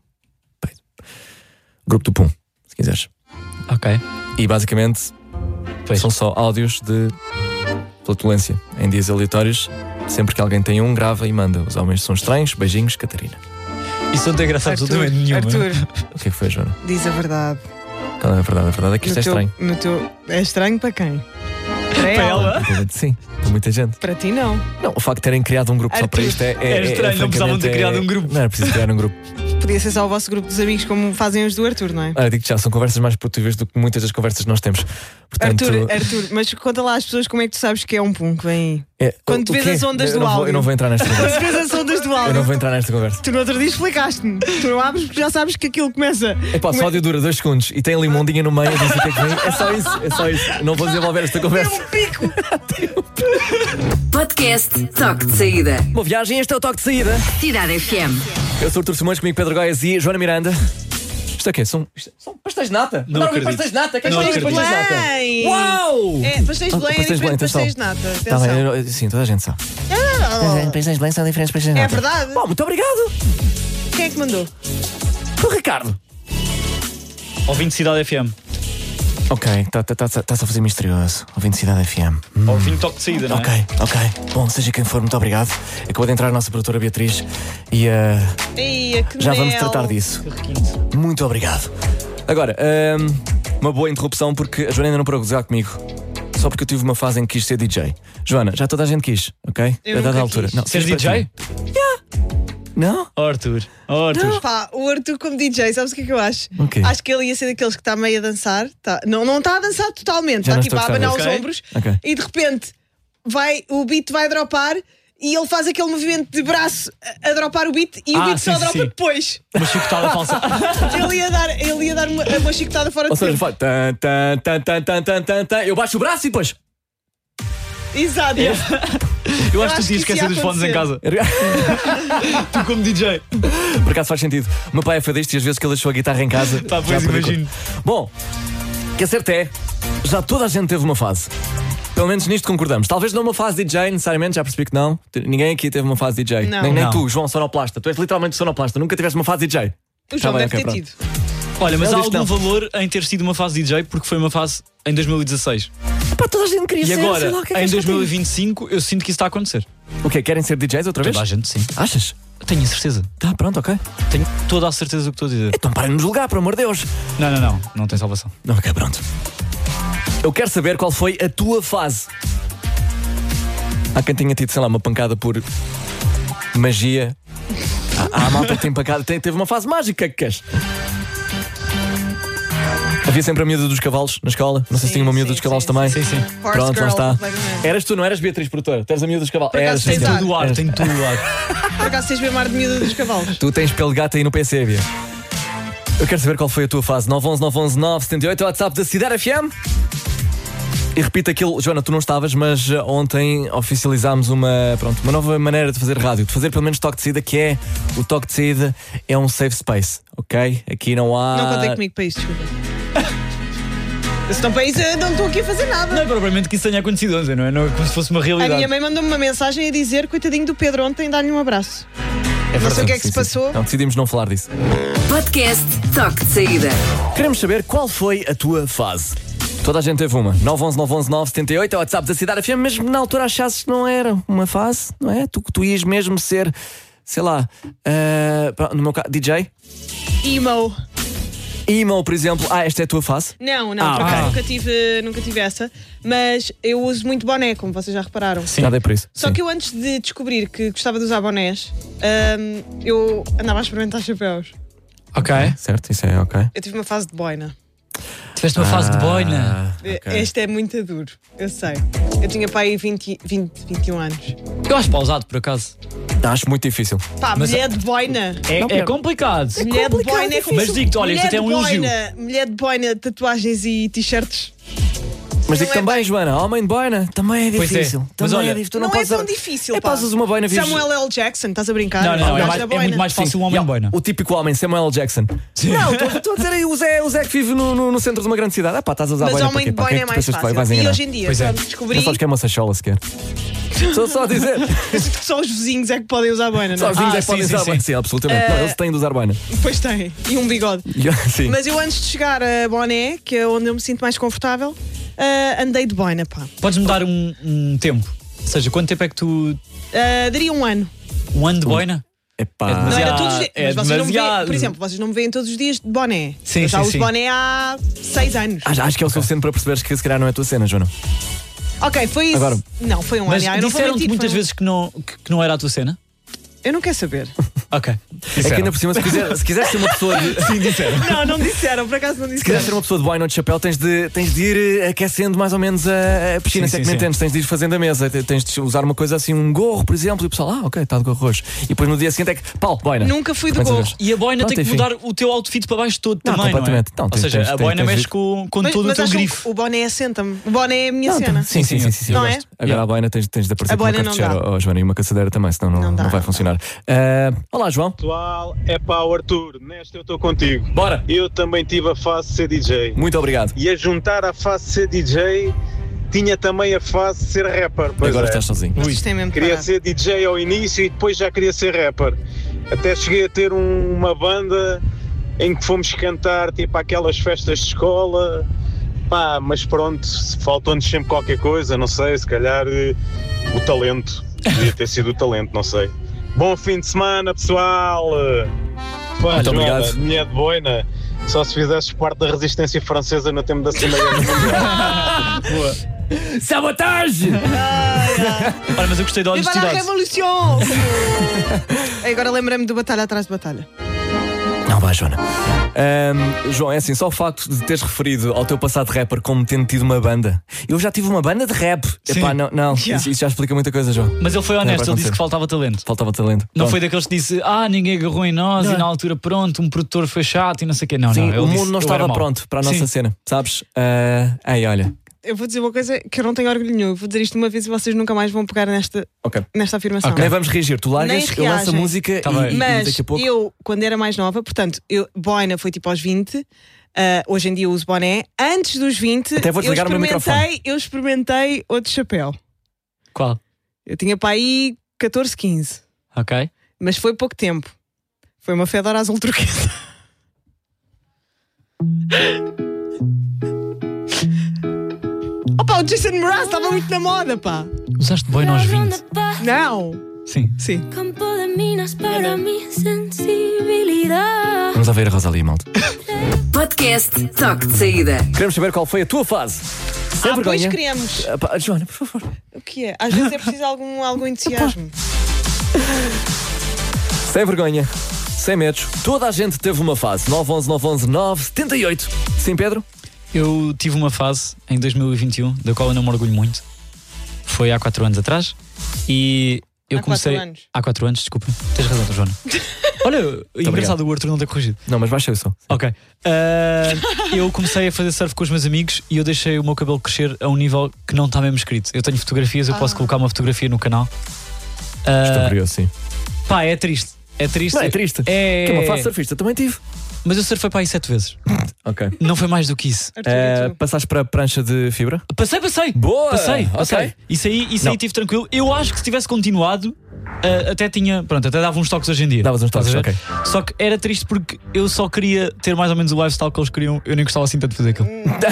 Grupo do Pum, se quiseres. Ok. E basicamente Pois. são só áudios de flatulência em dias aleatórios. Sempre que alguém tem um, grava e manda. Os homens são estranhos. Beijinhos, Catarina. Isso não tem graça Arthur, absolutamente nenhuma. Arthur, O que é que foi, Joana? diz a verdade. Qual é a verdade? A verdade é que isto No é teu- estranho. no teu- É estranho para quem? Para Para ela. ela. Muita gente, sim, para muita gente. Para ti não. Não, o facto de terem criado um grupo só Arthur, para isto é. é, é estranho, não precisavam francamente, ter é- criado um grupo. Não era preciso criar um grupo. Podia ser só o vosso grupo dos amigos como fazem os do Arthur, não é? Olha, digo já, são conversas mais produtivas do que muitas das conversas que nós temos. Portanto, Arthur, Arthur, mas conta lá às pessoas como é que tu sabes que é um pum que vem aí. É, Quando o vês quê? as ondas eu do não vou, áudio. Eu não vou entrar nesta conversa. Quando vês as ondas do Eu não áudio. vou entrar nesta conversa. Tu no outro dia explicaste-me. Tu não abres porque já sabes que aquilo começa. Epá, o áudio dura dois segundos e tem ali uma ondinha no meio. Eu não sei o que é que vem. É só isso, é só isso. Não vou desenvolver esta Tem conversa. um pico. Podcast Toque de Saída. Boa viagem, este é o Toque de Saída. Cidade F M. Eu sou o Artur Simões, comigo Pedro Goiás e Joana Miranda. Isto é o quê? São, isto- são pastéis de nata? Não Mandaram-me acredito. pastéis de nata? Quem Não é que acredito. pastéis de nata? Bem. Uau! É, pastéis de Ah, Belém é pastéis de Belém, diferente de pastéis de atenção. nata. Tá Atenção. bem, eu- sim, toda a gente sabe. Pastéis de Belém são diferentes pastéis de É nata. verdade. Bom, muito obrigado. Quem é que mandou? O Ricardo. Ouvinte Cidade F M. Ok, está-se tá, tá, tá a fazer misterioso. Ouvinte Cidade F M. Hum. Ouvinte Toque de Saída, não é? Ok, ok. Bom, seja quem for, muito obrigado. Acabou de entrar a nossa produtora Beatriz e uh, Eia, que já vamos mel. tratar disso. Muito obrigado. Agora, hum, uma boa interrupção porque a Joana ainda não parou de gozar comigo. Só porque eu tive uma fase em que quis ser D J. Joana, já toda a gente quis, ok? Eu a dada nunca altura. quis. Não, Seres fiz D para J? ti. Não? Oh, Arthur. Oh, Arthur. Pá, o Arthur como D J, sabes o que é que eu acho? O quê? Acho que ele ia ser daqueles que está meio a dançar. Tá, não, não está a dançar totalmente, Já está não tipo estou a a abanar gostar os dele. ombros Ok. e de repente vai, o beat vai dropar e ele faz aquele movimento de braço a, a dropar o beat e o Ah, beat sim, só sim, dropa sim. depois. Uma chicotada falsa. Ele ia dar, ele ia dar uma, uma chicotada fora Ou de seja, tempo. vai. Tan, tan, tan, tan, tan, tan, tan, tan. Eu baixo o braço e depois. Exato. Eu acho que acho tu tinhas que isso ia esquecido os fones em casa. Tu como D J. Por acaso faz sentido. O meu pai é fadista e às vezes que ele deixou a guitarra em casa. Pá, já pois perdi imagino. conta. Bom, o que é certo é, já toda a gente teve uma fase. Pelo menos nisto concordamos. Talvez não uma fase D J, necessariamente, já percebi que não. Ninguém aqui teve uma fase D J. Não. Nem, nem Não. tu, João Sonoplasta. Tu és literalmente sonoplasta. Nunca tiveste uma fase D J. O João Tá bem, deve ok, ter pronto. tido. Olha, mas Ele há diz que algum não. valor em ter sido uma fase D J porque foi uma fase em dois mil e dezasseis. Pá, toda a gente queria E ser, agora, sei lá, o que é que em és que eu dois mil e tenho? vinte e cinco, eu sinto que isso está a acontecer. O quê? Querem ser D Js outra vez? Toda a gente, sim. Achas? Tenho a certeza. Tá, pronto, ok. Tenho toda a certeza do que estou a dizer. Então parem de nos julgar, por amor de Deus. Não, não, não. Não tem salvação. Ok, pronto. Eu quero saber qual foi a tua fase. Há quem tenha tido, sei lá, uma pancada por magia. Há, há a malta que tem pancada, tem- teve uma fase mágica, que queres? Havia sempre a miúda dos cavalos na escola. Não sei se Sim, tinha uma miúda sim, dos cavalos sim, também. Sim, sim. Horse Pronto, girl, lá está. completamente. Eras tu, não eras Beatriz Produtora? Tu eras a miúda dos cavalos. Por acaso Eras, tens sim, ar. sim. Tudo ar, Eras. tenho tudo ar. Por acaso tens bem mar de miúda dos cavalos. Tu tens pelo gato aí no P C, Bia. Eu quero saber qual foi a tua fase. nove um um nove um um nove sete oito, é o WhatsApp da Cidade F M. E repito aquilo, Joana, tu não estavas, mas uh, ontem oficializámos uma, pronto, uma nova maneira de fazer rádio, de fazer pelo menos toque de saída, que é o toque de saída é um safe space, ok? Aqui não há. Não contei comigo para isso, desculpa. Se não para isso, eu não estou aqui a fazer nada. Não é propriamente que isso tenha acontecido ontem, não é? Não é como se fosse uma A realidade. minha mãe mandou-me uma mensagem a dizer, coitadinho do Pedro, ontem dar-lhe um abraço. É não sei o que é que sim, se sim. passou. Não, decidimos não falar disso. Podcast Toque de Saída. Queremos saber qual foi a tua fase. Toda a gente teve uma. nove um um nove um nove sete oito, é o WhatsApp da Cidade F M, mesmo na altura achasses que não era uma fase, não é? Tu, tu ias mesmo ser, sei lá, uh, no meu caso, D J? Emo. Emo, por exemplo. Ah, esta é a tua fase? Não, não, Ah, por acaso ok. nunca, tive, nunca tive essa. Mas eu uso muito boné, como vocês já repararam. Sim. Já dei por isso. Só Sim. que eu antes de descobrir que gostava de usar bonés, hum, eu andava a experimentar chapéus. Ok. Certo, isso é ok. Eu tive uma fase de boina. Tiveste uma fase de boina. Ah, ok. Este é muito duro, eu sei. Eu tinha pai aí vinte, vinte, vinte e um anos. Eu acho pausado, por acaso. Acho muito difícil. Pá, Mas- mulher de boina. É, é complicado. Mulher de boina é Mas digo-te, olha, isto mulher até é de um elogio. boina, mulher de boina, tatuagens e t-shirts. Mas Não digo é também, bem. Joana, homem de boina também é Pois é. difícil. Mas Também olha, é difícil. Tu Não, não é podes tão dar- difícil, É pá. pá, usas uma boina virgem. Samuel L. Jackson, estás a brincar? Não, não, O é, gajo mais, da é boina. muito mais fácil um homem de boina. O típico homem, Samuel L. Jackson. Não, estou- estou a dizer aí o Zé, o Zé que vive no, no, no centro de uma grande cidade. Ah pá, estás a usar Mas boina homem para quê? de Pá, quem boina é que tu mais pensas que vai- fácil. vais E enganar? hoje em dia, Pois é. pronto, descobri Não sabes que é uma sachola sequer. Estou só a dizer. que só os vizinhos é que podem usar boina, Só não os é? vizinhos Ah, é que podem sim, usar sim, boina. sim. Sim, absolutamente. Não, eles têm de usar boina. Depois tem. E um bigode. Sim. Mas eu antes de chegar a boné, que é onde eu me sinto mais confortável, ah, andei de boina, pá. Podes-me dar um, um tempo? Ou seja, quanto tempo é que tu. Ah, daria um ano. Um ano de boina? Epá. É Não demasiado. era todos os dias. é Mas vocês não me veem, demasiado. por exemplo, vocês não me veem todos os dias de boné. Sim, eu já sim, uso sim. boné há seis anos. Acho, acho que é o suficiente para perceberes que se calhar não é a tua cena, Joana. Ok, foi isso. Agora- Não, foi um Mas ano. Ah, eu não vou disseram-te mentir, muitas foi um- vezes que não, que, que não era a tua cena? Eu não quero saber. Ok. É que ainda por cima, se quiser, se quiser ser uma pessoa de. Sim, disseram. Não, não disseram, por acaso não disseram. Se quiser ser uma pessoa de boina ou de chapéu, tens de, tens de ir eh, aquecendo mais ou menos a, a piscina, Sim, se é que sim, me sim. entendes. Tens de ir fazendo a mesa, te- tens de usar uma coisa assim, um gorro, por exemplo, e o pessoal, ah, ok, está de gorro roxo. E depois no dia seguinte é que, Paulo, boina. Nunca fui de Também gorro. sabes. E a boina Pronto, tem que enfim. mudar o teu outfit para baixo todo Não, também, não é? completamente. Não, Ou tens- seja, tens- a tens- boina tens mexe de- com, com Mas, todo mas o teu acham grifo. que o boné assenta-me. O boné é a minha Não, cena. sim, sim, sim, sim, sim, Não eu é? gosto. Agora a boina tens, tens de aparecer A com uma boina não cartucheira, dá. oh, Joana, e uma caçadeira também, senão não, Não não, dá, vai não funcionar. Ah, olá, João. Pessoal, é pá, o Arthur, nesta eu estou contigo. Bora. Eu também tive a fase de ser D J. Muito obrigado. E a juntar a fase de ser D J, tinha também a fase de ser rapper. Pois Agora é. estás sozinho. Mas isto é mesmo Queria parado. ser D J ao início e depois já queria ser rapper. Até cheguei a ter um- uma banda em que fomos cantar tipo aquelas festas de escola. Pá, mas pronto, faltou-nos sempre qualquer coisa, não sei, se calhar eh, o talento. Podia ter sido o talento, não sei. Bom fim de semana, pessoal! Pá, Muito Joana, obrigado. mulher de boina, só se fizesses parte da resistência francesa no tempo da Segunda Guerra Mundial. Sabotagem! Olha, mas eu gostei da Viva la honestidade. revolução! Agora lembrei-me do batalha atrás de batalha. Não vai, Joana. Ahm, João, é assim, só o facto de teres referido ao teu passado rapper como tendo tido uma banda. Eu já tive uma banda de rap. Sim. Epá, não, não. Yeah. Isso, isso já explica muita coisa, João. Mas ele foi Não, honesto, vai ele disse acontecer. que faltava talento. Faltava talento. Não Pronto. foi daqueles que disse, ah, ninguém agarrou em nós Não. e na altura pronto, um produtor foi chato e não sei o quê. Não, Sim, não. ele o disse, mundo não "Eu estava era mau." pronto para a nossa Sim. cena, sabes? Ah, aí, olha. Eu vou dizer uma coisa que eu não tenho orgulho nenhum. Eu vou dizer isto uma vez e vocês nunca mais vão pegar nesta, Ok. nesta afirmação. Nem vamos reagir. Tu largas, Nem eu lanço a reagem. música Tá e, bem. e Mas daqui a pouco. eu, quando era mais nova, portanto, eu, boina foi tipo aos vinte. ah, hoje em dia eu uso boné. Antes dos vinte, Até vou eu desligar o meu experimentei, eu experimentei outro chapéu. Qual? Eu tinha para aí catorze, quinze. Ok. Mas foi pouco tempo. Foi uma fedora azul turquesa. Opa, o Jason Mraz estava muito na moda, pá. Usaste boina aos vinte. Não. Sim. Sim. Campo de minas para mi sensibilidad. Vamos a ver a Rosalie, malta. Podcast Toque de Saída. Queremos saber qual foi a tua fase. Sem Ah, pois vergonha. queremos. Ah, pá, Joana, por favor. O que é? Às vezes é preciso algum, algum entusiasmo. Sem vergonha. Sem medos. Toda a gente teve uma fase. nove onze nove onze nove sete oito. Sim, Pedro? Eu tive uma fase em dois mil e vinte e um da qual eu não me orgulho muito. Foi há quatro anos atrás. E eu Há comecei. quatro anos. Há quatro anos, desculpa. Tens razão, Joana. Olha, engraçado o Arthur não ter corrigido. Não, mas baixa o som. Ok. Ah, eu comecei a fazer surf com os meus amigos e eu deixei o meu cabelo crescer a um nível que não está mesmo escrito. Eu tenho fotografias, eu posso colocar uma fotografia no canal. Ah, Estou curioso, sim. pá, é triste. É triste. Não, é triste. É... Que é uma fase surfista, também tive. Mas eu surfei para aí sete vezes. Ok. Não foi mais do que isso. Arthur, Uh, e tu? passaste para a prancha de fibra? Passei, passei. Boa! Passei, Ok. passei. Isso aí, isso Não. aí tive tranquilo. Eu acho que se tivesse continuado, ah, até tinha. Pronto, até dava uns toques hoje em dia. Davas uns toques, Estás a ver? ok. Só que era triste porque eu só queria ter mais ou menos o lifestyle que eles queriam. Eu nem gostava assim tanto de fazer aquilo.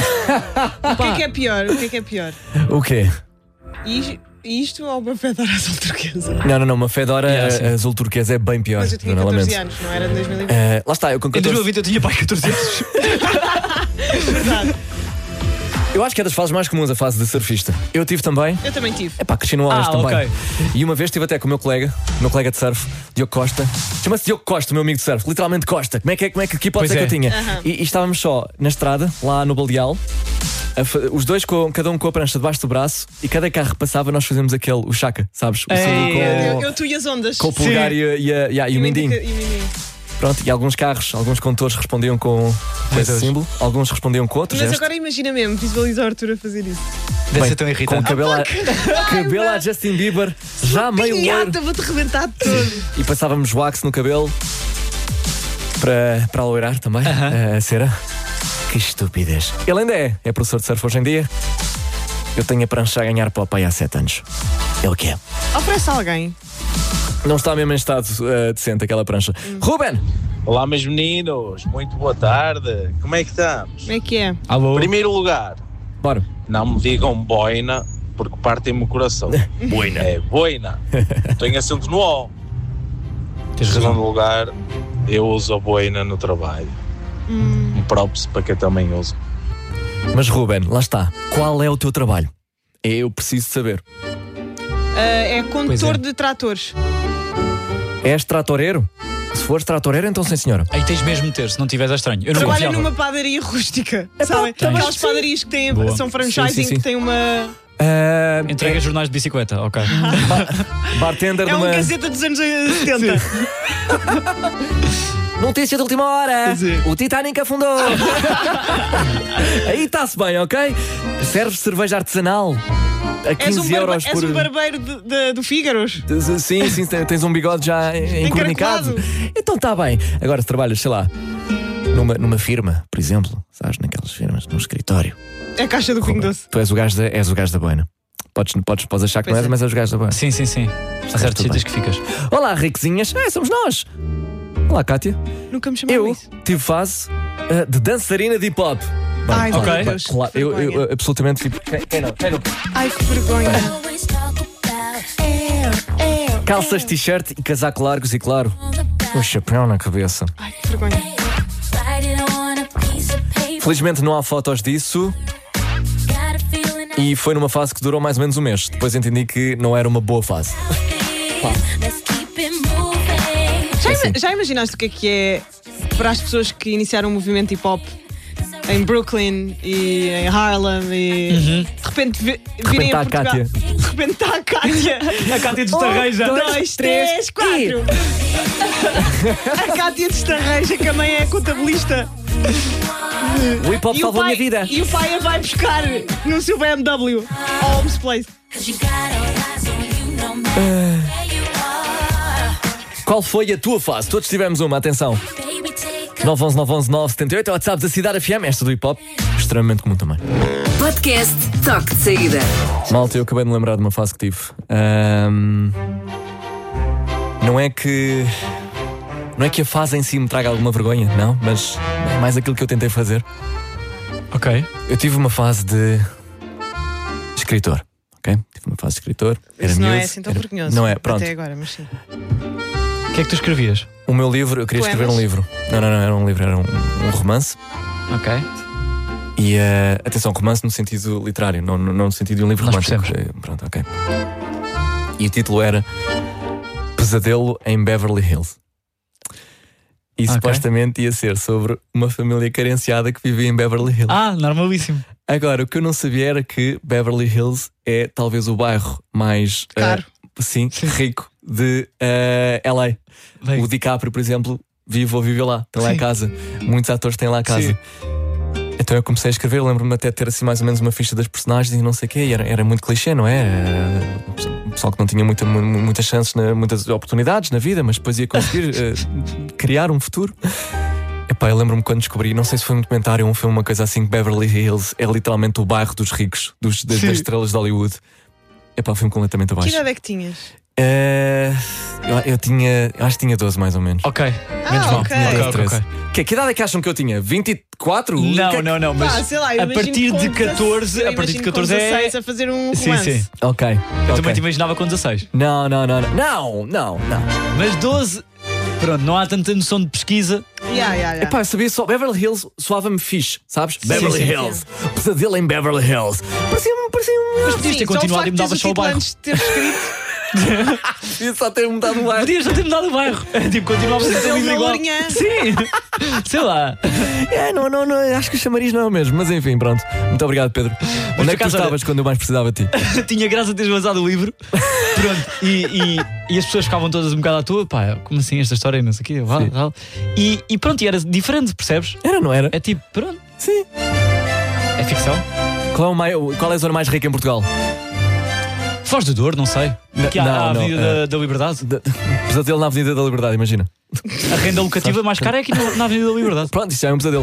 O que é que é pior? O que é que é pior? O quê? Is- Isto ou uma fedora azul turquesa? Não, não, não. Uma fedora Yeah, sim. uh, azul turquesa é bem pior. Mas eu tinha Joana, catorze lamento. anos, não era de dois mil e vinte. Uh, lá está, eu com Em catorze. dois mil e vinte eu tinha pai catorze anos. Verdade. Eu acho que é das fases mais comuns a fase de surfista. Eu tive também. Eu também tive. Epá, cresci no Oeste Ah, também. ok. E uma vez estive até com o meu colega, o meu colega de surf, Diogo Costa. Chama-se Diogo Costa, o meu amigo de surf. Literalmente Costa. Como é que é, como é que, que hipótese Pois é que eu é. tinha? E, e estávamos só na estrada, lá no Baldeal, a fa- os dois, com, cada um com a prancha debaixo do braço, e cada carro que passava, nós fazíamos aquele, o chaca, sabes? O Ei, símbolo com, Eu, eu, tu e as ondas. com o polegar e, a- e, a- e a- e o mindinho. indica- e o mindinho. Pronto, e alguns carros, alguns condutores respondiam com, com esse Deus. símbolo, alguns respondiam com outro Mas gesto. agora imagina mesmo, visualiza o Arthur a fazer isso. Deve Bem, ser tão com irritante. cabelo, a, cabelo a Justin Bieber, já meio loiro. Pinhata, vou-te rebentar todo. E passávamos wax no cabelo para, para alourar também a cera. Que estupidez. Ele ainda é, é professor de surf hoje em dia. Eu tenho a prancha a ganhar para o pai há sete anos. Ele que é. Oferece alguém. Não está mesmo em estado uh, decente aquela prancha. Ruben! Olá, meus meninos, muito boa tarde. Como é que estamos? Como é que é? Alô? Primeiro lugar, Bora. não me digam boina, porque partem-me o coração. Boina. É boina. Tenho acento no O. Tens Em segundo razão. lugar, eu uso a boina no trabalho. Um props para quem também usa. Mas Ruben, lá está. Qual é o teu trabalho? Eu preciso saber. Ah, é condutor Pois é. de tratores. É És tratoreiro? Se fores tratoreiro, então sim, senhora. Aí tens mesmo de ter, se não tiveres é estranho. Eu não Trabalha confiava. numa padaria rústica, sabem? tens. Aquelas padarias que têm, Boa. são franchising, Sim, sim, sim. que têm uma. Uh, Entrega jornais de bicicleta, ok. bartender É numa. uma gazeta dos anos setenta. Notícia de última hora. Sim. O Titanic afundou. Aí está-se bem, ok? Serve cerveja artesanal a És um, quinze barba euros és por. um barbeiro de, de, do Fígaros. Sim, sim, tens um bigode já encornicado. Então está bem. Agora, se trabalhas, sei lá, numa, numa firma, por exemplo, sabes, naquelas firmas, num escritório. É a caixa do Pingo Doce. Tu és o gajo da, és o gajo da boina. Podes, podes, podes achar que não és, mas és o gajo da boina. Sim, sim, sim. Há certos sítios que ficas. Olá, riquezinhas. É, somos nós. Olá, Kátia. Nunca me chamaram Eu isso. tive fase uh, de dançarina de hip hop. Ai, Bem, meu bem, Deus, claro, que eu, eu, vergonha. absolutamente tipo. Quem, quem não? Quem não? Ai, que vergonha. Calças, t-shirt e casaco largos e, claro, um chapéu na cabeça. Ai, que vergonha. Felizmente não há fotos disso. E foi numa fase que durou mais ou menos um mês. Depois entendi que não era uma boa fase. Já, assim. ima- já imaginaste o que é que é para as pessoas que iniciaram o movimento hip hop em Brooklyn e em Harlem e Uhum. de repente vi- De repente virem está a a Portugal. Cátia. De repente está a Cátia. A Cátia destarreja. Um, dois, três, quatro. A Cátia destarreja, que a mãe é contabilista. O hip hop E o, salvou a pai, minha vida. e o pai a vai buscar no seu B M W ao Homes Place. Qual foi a tua fase? Todos tivemos uma, atenção. nove um um nove um um nove sete oito, é o WhatsApp da Cidade F M, esta do hip hop, extremamente comum também. Podcast Toque de Saída. Malta, eu acabei de me lembrar de uma fase que tive. Ahm, Não é que. Não é que a fase em si me traga alguma vergonha, não, mas é mais aquilo que eu tentei fazer. Ok. Eu tive uma fase de escritor, ok? Tive uma fase de escritor. Era Isso não é miúdo, assim tão era- vergonhoso. Não é, pronto. Até agora, mas sim. O que é que tu escrevias? O meu livro, eu queria Poemas? escrever um livro. Não, não, não, era um livro, era um, um romance. Ok. E uh, atenção, romance no sentido literário, não, não, não no sentido de um livro Nós romântico. percebemos. Eh, Pronto, ok. E o título era Pesadelo em Beverly Hills. E Ok. supostamente ia ser sobre uma família carenciada que vivia em Beverly Hills. Ah, normalíssimo. Agora, o que eu não sabia era que Beverly Hills é talvez o bairro mais uh, Caro. sim, rico de uh, L A. Bem. O DiCaprio, por exemplo, vive ou vive lá, tem lá a Sim. casa. Muitos atores têm lá a casa. Sim. Então eu comecei a escrever, lembro-me até de ter assim mais ou menos uma ficha das personagens e não sei o quê, e era, era muito clichê, não é? Era um pessoal que não tinha muita, mu- muitas chances, na- muitas oportunidades na vida, mas depois ia conseguir eh, criar um futuro. Epá, eu lembro-me quando descobri, não sei se foi um documentário ou um filme, uma coisa assim, que Beverly Hills é literalmente o bairro dos ricos, dos, das, das estrelas de Hollywood. Epá, fui-me completamente Que abaixo. idade é que tinhas? Eh, eu, eu tinha, eu acho que tinha doze mais ou menos. Ok. Ah, Menos mal. ok. Tinha Ok, doze, ok, treze. ok. Que, que idade é que acham que eu tinha? vinte e quatro? Não, Que é que- não, não, mas Pá, sei lá, eu a imagino partir com de dezasseis, catorze, eu a partir de imagino catorze com é. dezasseis a fazer um Sim, romance. sim. Ok. Eu ok. também te imaginava com dezasseis. Não, não, não, não. Não, não, não. Mas doze, pronto, não há tanta noção de pesquisa. Yeah, yeah, yeah. Epá, eu sabia só. Beverly Hills soava-me fixe, sabes? Beverly sim, Hills. Pesadelo em Beverly Hills. Parecia-me. Parecia-me. Mas podias Sim, ter só o continuado facto e de teres mudavas só o título bairro. antes de teres escrito. Podia só ter mudado o bairro. Podias só ter mudado o bairro. Tipo, continuavas a ter o Pesadelo livro na igual. Lourinhã. Sim. Sei lá. É, não, não, não. Acho que o chamariz não é o mesmo. Mas enfim, pronto. Muito obrigado, Pedro. Onde é por que tu acaso, estavas quando eu mais precisava de ti? Tinha graça teres vazado o livro. Pronto. E, e, e as pessoas ficavam todas um bocado à toa. Pá, como assim esta história? Não sei o quê. Vá, Sim. tal. E, e pronto, e era diferente, percebes? Era, não era? É tipo, pronto. Sim. É ficção. Qual é, o mai... Qual é a zona mais rica em Portugal? Foz do Dor, não sei. Aqui há não, a não, Avenida é. da, da Liberdade. De... Pesadelo na Avenida da Liberdade, imagina. A renda locativa mais cara é aqui na, na Avenida da Liberdade. Pronto, isso já é um pesadelo.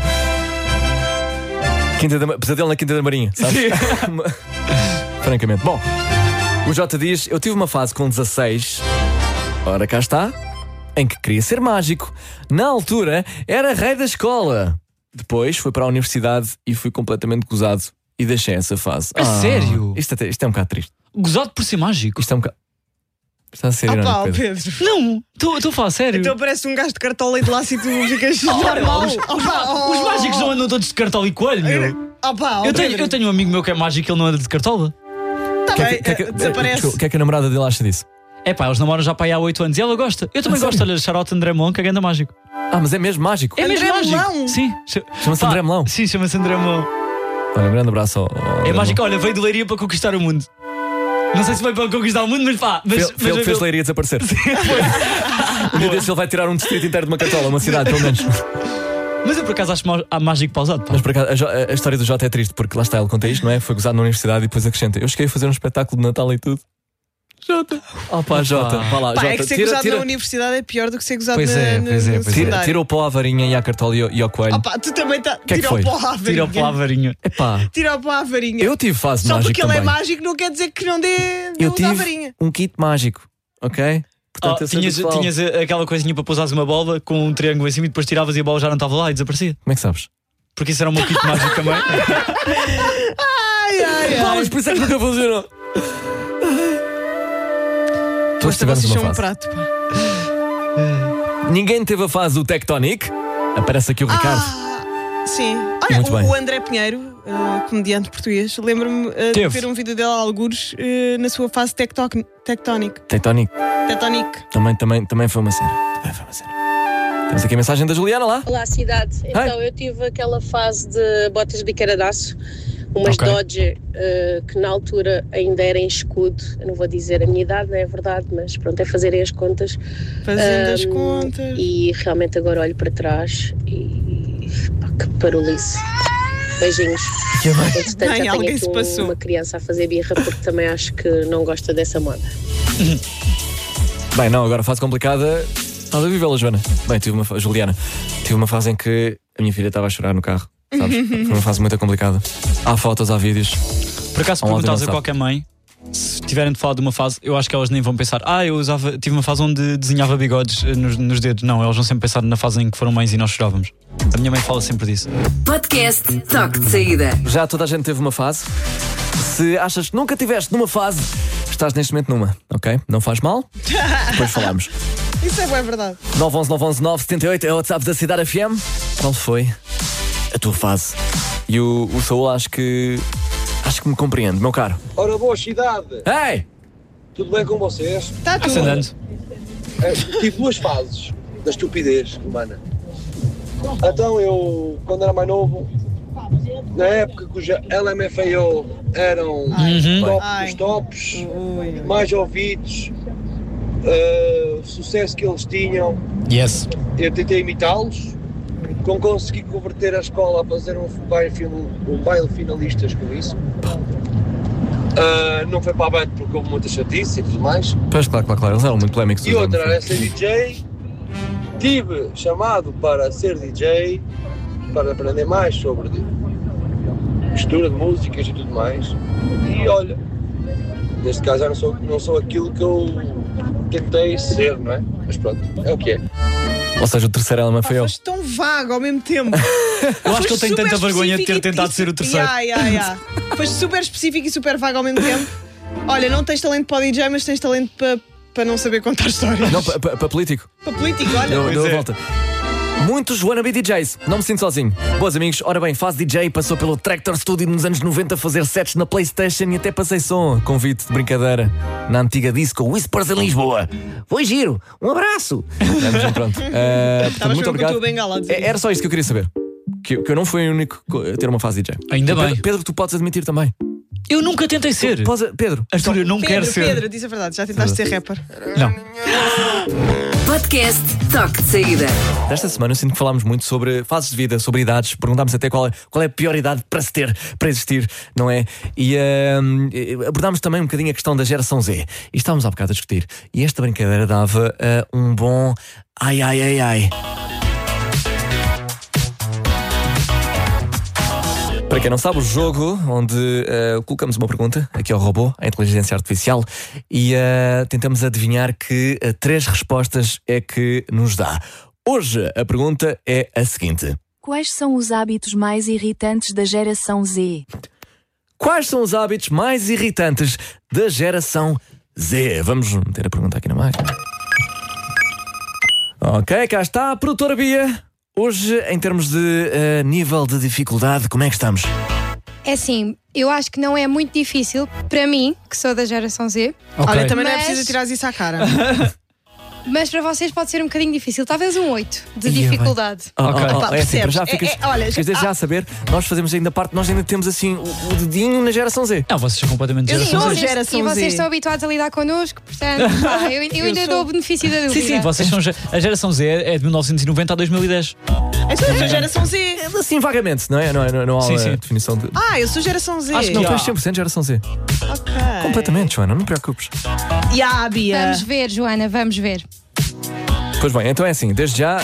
Quinta da... Pesadelo na Quinta da Marinha, sabes? Sim. Francamente. Bom, o Jota diz: eu tive uma fase com dezasseis, ora cá está, em que queria ser mágico. Na altura, era rei da escola. Depois fui para a universidade e fui completamente gozado e deixei essa fase. A sério? Isto, até, isto é um bocado triste. Gozado por ser mágico. Isto é um bocado. Está a ser Ah irónico, pá, Pedro. Pedro. Não, estou a falar sério. Então parece um gajo de cartola e de laço e tu ficas normal. os, Oh, pá, oh, os mágicos não andam todos de cartola e coelho, meu. Oh, pá, oh, Eu tenho, Pedro. eu tenho um amigo meu que é mágico e ele não anda de cartola. Tá O que é bem, que- que é que- desaparece. desculpa, o que é que a namorada dele acha disso? É pá, eles namoram já para aí há oito anos e ela gosta. Eu também Ah, gosto. sério? Olha, shout-out André Melão, que é ganda mágico. Ah, mas é mesmo mágico. É mesmo André mágico. Melão? Sim. Chama-se Pá, André Melão. Sim, chama-se André Melão. Olha, um grande abraço ao, ao É André mágico. Melão. Olha, veio de Leiria para conquistar o mundo. Não sei se foi para conquistar o mundo, mas pá. Mas, Fez, mas fez, eu- fez Leiria desaparecer. Um dia desse ele vai tirar um distrito inteiro de uma cartola, uma cidade, pelo menos. Mas eu por acaso acho má- há mágico pausado. Pá. Mas por acaso, a, Jo- a história do Jota é triste, porque lá está, ele conta isto, não é? Foi gozado na universidade e depois acrescenta: eu cheguei a fazer um espetáculo de Natal e tudo. Jota. Oh pá, Jota, vá lá, Pá, Jota. é que ser tira, gozado tira, na universidade é pior do que ser gozado Pois na, é, na, pois é, no pois é. tira, secundário. tira o pó à varinha e à cartola e ao, e ao coelho. Oh, pá, tu também tá. Que é que Tira foi? o pó à varinha. Tira o pó à varinha. Epá, Tira o pó à varinha. eu tive fase Só mágico porque ele também. é mágico não quer dizer que não dê. Eu não dá tive varinha. um kit mágico, ok? Portanto, Oh, eu sei tinhas, do que falo. tinhas aquela coisinha para pousares uma bola com um triângulo em cima e depois tiravas e a bola já não estava lá e desaparecia. Como é que sabes? Porque isso era o meu kit mágico também. Ai, ai, Pá, ai. mas por isso é que nunca funcionou. Todos Basta tivemos vocês uma são um fase. prato, pá. Ninguém teve a fase do Tectonic. Aparece aqui o Ricardo. Ah, sim. Olha, Muito o, bem. o André Pinheiro, uh, comediante português, lembro-me uh, de Teve. ver um vídeo dele a algures uh, na sua fase tectoc- tectónica. Tectonic Tectonic. também, também, também foi uma cena. Também foi uma cena. Temos aqui a mensagem da Juliana lá. Olá, cidade. Então, eu tive aquela fase de botas de biqueira de aço, umas Ok. Dodge eh, que na altura ainda era em escudo. Eu não vou dizer a minha idade, não é verdade, mas pronto, é fazerem as contas. Fazendo as Ahm, contas. E realmente agora olho para trás e pá, que parolice. Beijinhos. Que bem. Entretanto, Bem, já tenho alguém aqui se um- passou. uma criança a fazer birra porque também acho que não gosta dessa moda. Bem, não, agora fase complicada. Estás a vivê-la, Joana? Bem, tive uma fa- Juliana, tive uma fase em que a minha filha estava a chorar no carro. Sabes? Foi uma fase muito complicada. Há fotos, há vídeos. Por acaso, se Há um áudio perguntares a não sabe. qualquer mãe, se tiverem de falar de uma fase, eu acho que elas nem vão pensar, ah, eu usava, tive uma fase onde desenhava bigodes eh, nos, nos dedos. Não, elas vão sempre pensar na fase em que foram mães e nós chorávamos. A minha mãe fala sempre disso. Podcast Toque de Saída. Já toda a gente teve uma fase. Se achas que nunca tiveste numa fase, estás neste momento numa, ok? Não faz mal. Depois falamos. Isso é bem verdade. nove onze nove onze nove sete oito é o WhatsApp da Cidade F M. Qual foi a tua fase? E o, o Saúl acho que acho que me compreende, meu caro. Ora, boa cidade, Ei! tudo bem com vocês? Está tudo. Andando. É, tive duas fases da estupidez humana. Então eu, quando era mais novo, na época que os L M F A O eram Uhum. top Ai. dos tops, Ui. mais ouvidos, uh, sucesso que eles tinham, Yes. eu tentei imitá-los, com consegui converter a escola a fazer um baile, fin- um baile finalistas com isso. Uh, não foi para a banda porque houve muita chatice e tudo mais. Pois, claro, claro, claro. Eles eram muito polémicos. E outra era ser D J. Tive chamado para ser D J, para aprender mais sobre de- mistura de músicas e tudo mais. E olha, neste caso já não sou, não sou aquilo que eu tentei ser, não é? Mas pronto, é o que é. Ou seja, o terceiro L M F A O. Foste tão vago ao mesmo tempo. Eu acho que ele tem Foste tanta super vergonha de ter específico e- tentado e- ser o terceiro. Ya, ya, ya. Foste super específico e super vago ao mesmo tempo. Olha, não tens talento para o D J, mas tens talento para, para não saber contar histórias. Não, para político. Para político, olha. Deu, deu a é. volta. Muitos wannabe D Js, não me sinto sozinho. Boas amigos, ora bem, fase D J, passou pelo Tractor Studio nos anos noventa a fazer sets na PlayStation e até passei som. Convite de brincadeira na antiga disco Whispers em Lisboa. Foi giro, um abraço. Vamos, então, pronto. Uh, portanto, Estavas muito mesmo com a obrigado. tua bengala a dizer É- Era só isto que eu queria saber. Que, eu- que eu não fui o único a ter uma fase D J. Ainda Pedro, bem. Pedro, tu podes admitir também. Eu nunca tentei ser. Podes- Pedro, Arthur, eu não Pedro, quero ser. Pedro, diz a verdade, já tentaste ser rapper. Não. Podcast Toque de Saída. desta semana eu sinto que falámos muito sobre fases de vida, sobre idades. Perguntámos até qual é, qual é a pior idade para se ter, para existir, não é? E ahm, abordámos também um bocadinho a questão da geração Z. E estávamos há bocado a discutir. E esta brincadeira dava ah, um bom ai, ai, ai, ai. Para quem não sabe, o jogo onde uh, colocamos uma pergunta aqui ao robô, à inteligência artificial, e uh, tentamos adivinhar que uh, três respostas é que nos dá. Hoje a pergunta é a seguinte: Quais são os hábitos mais irritantes da geração Z? quais são os hábitos mais irritantes da geração Z? Vamos meter a pergunta aqui na máquina. Ok, cá está a produtora Bia. Hoje, em termos de uh, nível de dificuldade, como é que estamos? É assim, Eu acho que não é muito difícil para mim, que sou da geração Z. Okay. Olha, também mas... não é preciso tirar isso à cara. Mas para vocês pode ser um bocadinho difícil. Talvez um oito de dificuldade. Oh, okay. oh, oh, é assim, percebes? já ficas, É, é, olha, ficas desde ah. já a saber, nós fazemos ainda parte, nós ainda temos assim o, o dedinho na geração Z. Não, vocês são completamente Eu geração sou Z. geração e vocês Z. estão habituados a lidar connosco, portanto, pá, eu, eu ainda Eu dou sou. o benefício da dúvida. Sim, sim, vocês são. ge- A geração Z é de mil novecentos e noventa a dois mil e dez. Eu sou da geração Z. Assim, vagamente, não é? Não, é, não, não há Sim, uma sim. definição de. Ah, eu sou geração Z. Acho que não, tu Já. és cem por cento geração Z. Ok. Completamente, Joana, não te preocupes. E a Bia? Vamos ver, Joana, vamos ver. Pois bem, então é assim, desde já.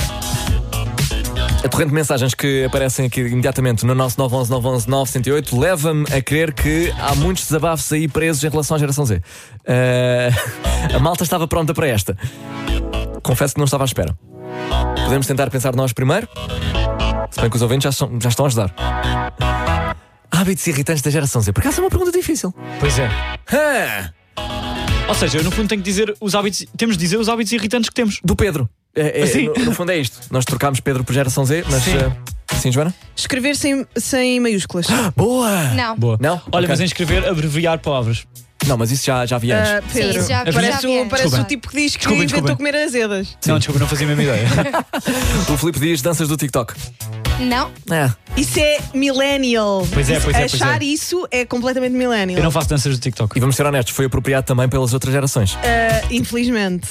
A torrente de mensagens que aparecem aqui imediatamente no nosso nove um um nove um um nove zero oito leva-me a crer que há muitos desabafos aí presos em relação à geração Z. Uh, a malta estava pronta para esta. Confesso que não estava à espera. Podemos tentar pensar nós primeiro? Se bem que os ouvintes já, são, já estão a ajudar. Hábitos irritantes da geração Z. Por acaso é uma pergunta difícil. Pois é. Ah, Ou seja, eu no fundo tenho que dizer os hábitos. Temos de dizer os hábitos irritantes que temos. do Pedro. É, é, Sim. no, no fundo é isto. Nós trocámos Pedro por geração Z, mas. Sim. uh, sim, Joana? Escrever sem, sem maiúsculas. Boa! Não. Boa. Não? Olha, Ok. mas em escrever, abreviar palavras. Não, mas isso já, já havia antes. Ah, Pedro, Sim, isso já- parece, já vi o, antes. parece o Desculpem. tipo que diz que Desculpem, inventou desculpem. comer azedas. Não, desculpa, não fazia a mesma ideia. O Filipe diz danças do TikTok. Não. É. Isso é millennial. Pois é, pois é, pois Achar é. isso é completamente millennial. Eu não faço danças do TikTok. E vamos ser honestos, foi apropriado também pelas outras gerações. Ah, infelizmente.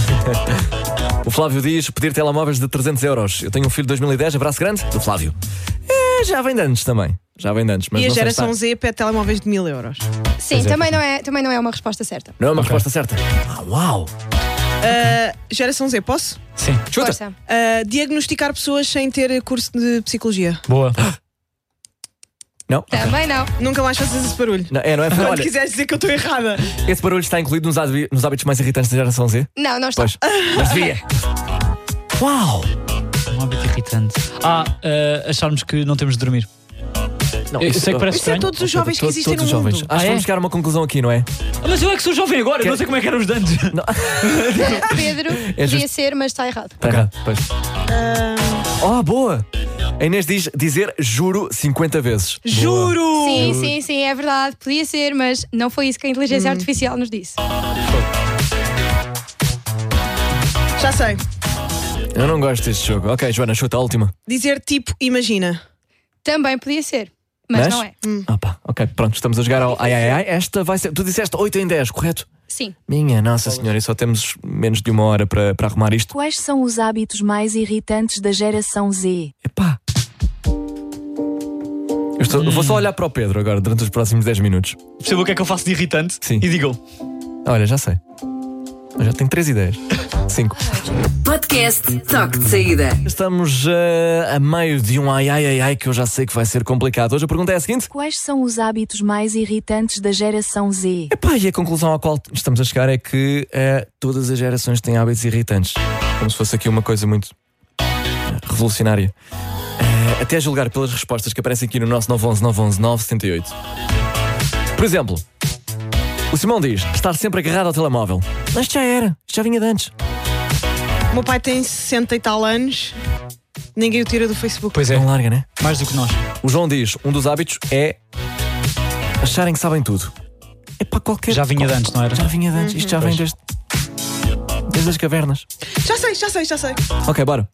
O Flávio diz pedir telemóveis de trezentos euros. Eu tenho um filho de dois mil e dez, abraço grande, do Flávio. É, já vem de antes também. Já vem de antes. Mas E a não sei se geração está- Z pede telemóveis de mil euros. Sim, Pois é. também, não é, também não é uma resposta certa. Não é uma Ok. resposta certa. Ah, uau! Ah, geração Z, posso? Sim. Chuta! Força. Ah, diagnosticar pessoas sem ter curso de psicologia. Boa. Não? Também não. Nunca mais faças esse barulho. Não, é, não é? Quando Olha, quiseres dizer que eu estou errada. esse barulho está incluído nos, hábi- nos hábitos mais irritantes da geração Z? Não, não está. Pois. Mas devia. Uau! Um hábito irritante. Ah, uh, acharmos que não temos de dormir. Não, eu, eu sei que parece Isso é estranho. todos os jovens que Todos- existem todos no os jovens. mundo. Acho que Ah, é? vamos chegar a uma conclusão aqui, não é? Ah, mas eu é que sou jovem agora, eu não sei como é que eram os de antes. Pedro, É podia justo. ser, mas está errado. Está errado. Pois. Oh, boa! A Inês diz dizer juro cinquenta vezes. Juro! Sim, sim, sim, é verdade. Podia ser, mas não foi isso que a inteligência artificial nos disse. Já sei. Eu não gosto deste jogo. Ok, Joana, chuta a última. Dizer tipo, imagina. Também podia ser, mas, Mas? não é. Ah, pá, ok, pronto, estamos a jogar ao ai ai ai. Esta vai ser. Tu disseste oito em dez, correto? Sim. Minha Nossa Senhora, e só temos menos de uma hora para, para arrumar isto. Quais são os hábitos mais irritantes da geração Z? Epá. Eu, estou- eu vou só olhar para o Pedro agora durante os próximos dez minutos. Perceba o que é que eu faço de irritante Sim. e digam. Olha, já sei. Eu já tenho três ideias. Cinco. Podcast Toque de Saída. Estamos uh, a meio de um ai ai ai ai que eu já sei que vai ser complicado. Hoje a pergunta é a seguinte. Quais são os hábitos mais irritantes da geração Z? Epá, e a conclusão à qual estamos a chegar é que uh, todas as gerações têm hábitos irritantes. Como se fosse aqui uma coisa muito uh, revolucionária. Uh, até a julgar pelas respostas que aparecem aqui no nosso nove um um nove um um nove sete oito. Por exemplo, o Simão diz estar sempre agarrado ao telemóvel. Mas isto já era, isto já vinha de antes. O meu pai tem sessenta e tal anos. Ninguém o tira do Facebook. Pois é, Não larga, né? mais do que nós. O João diz, um dos hábitos é acharem que sabem tudo. É para qualquer... Já vinha de antes, não era? Já vinha de antes, isto já vem Pois. desde... Desde as cavernas. Já sei, já sei, já sei. Ok, bora.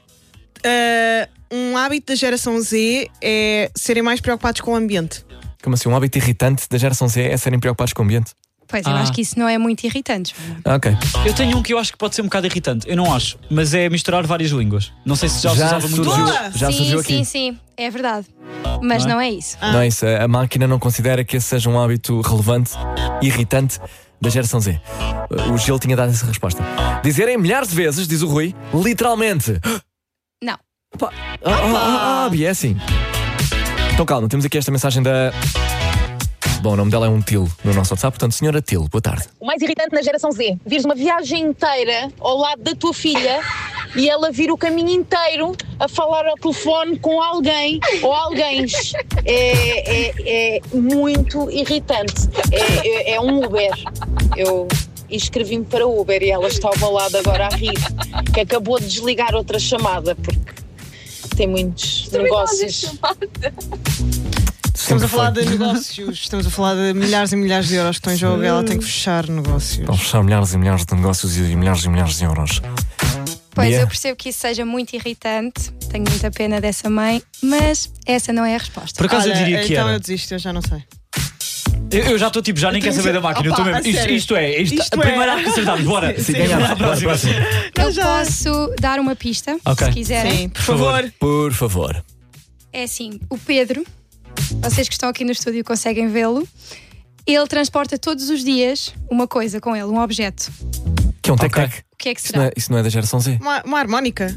Ah, um hábito da geração Z é serem mais preocupados com o ambiente. Como assim, um hábito irritante da geração Z é serem preocupados com o ambiente? Pois, eu Ah. acho que isso não é muito irritante. Ah, ok. Eu tenho um que eu acho que pode ser um bocado irritante. Eu não acho, mas é misturar várias línguas. Não sei se já, se Já usava muito surgiu. isso. Já sim, surgiu aqui. sim, sim, é verdade. Mas Não é? não é isso. Ah. Não é isso, a máquina não considera que esse seja um hábito relevante, irritante da geração Z. O Gil tinha dado essa resposta. Dizerem milhares de vezes, diz o Rui, literalmente. Não. Pá. Ah, ah, ah, ah, é assim. Então calma, temos aqui esta mensagem da... Bom, o nome dela é um Til no nosso WhatsApp, portanto, senhora Til, boa tarde. O mais irritante na geração Z, vires uma viagem inteira ao lado da tua filha e ela vir o caminho inteiro a falar ao telefone com alguém ou alguém. É, é, é muito irritante. É, é, é um Uber. Eu inscrevi-me para o Uber e ela está ao meu lado agora a rir, que acabou de desligar outra chamada porque tem muitos negócios. Sim, Estamos a falar foi. de negócios, estamos a falar de milhares e milhares de euros que estão em jogo. Ela tem que fechar negócios. Estão a fechar milhares e milhares de negócios e milhares e milhares de euros. Pois, Bia? eu percebo que isso seja muito irritante, tenho muita pena dessa mãe, mas essa não é a resposta. Por acaso Olha, eu diria que então era. eu desisto, eu já não sei. Eu, eu já estou tipo, já nem quero saber da máquina. Eu Opa, estou mesmo. a Isto, sério. isto é, isto, Isto a primeira é. acho que acertámos. Bora. Sim, sim. Ganhamos. Bora, próximo. Eu já- posso dar uma pista, Ok. se quiserem. Sim, por favor. Por favor. É assim, o Pedro, vocês que estão aqui no estúdio conseguem vê-lo, ele transporta todos os dias uma coisa com ele, um objeto. Que é um tec-tec. O que é que Isso, será? não é, isso não é da geração Z. Uma, uma harmónica.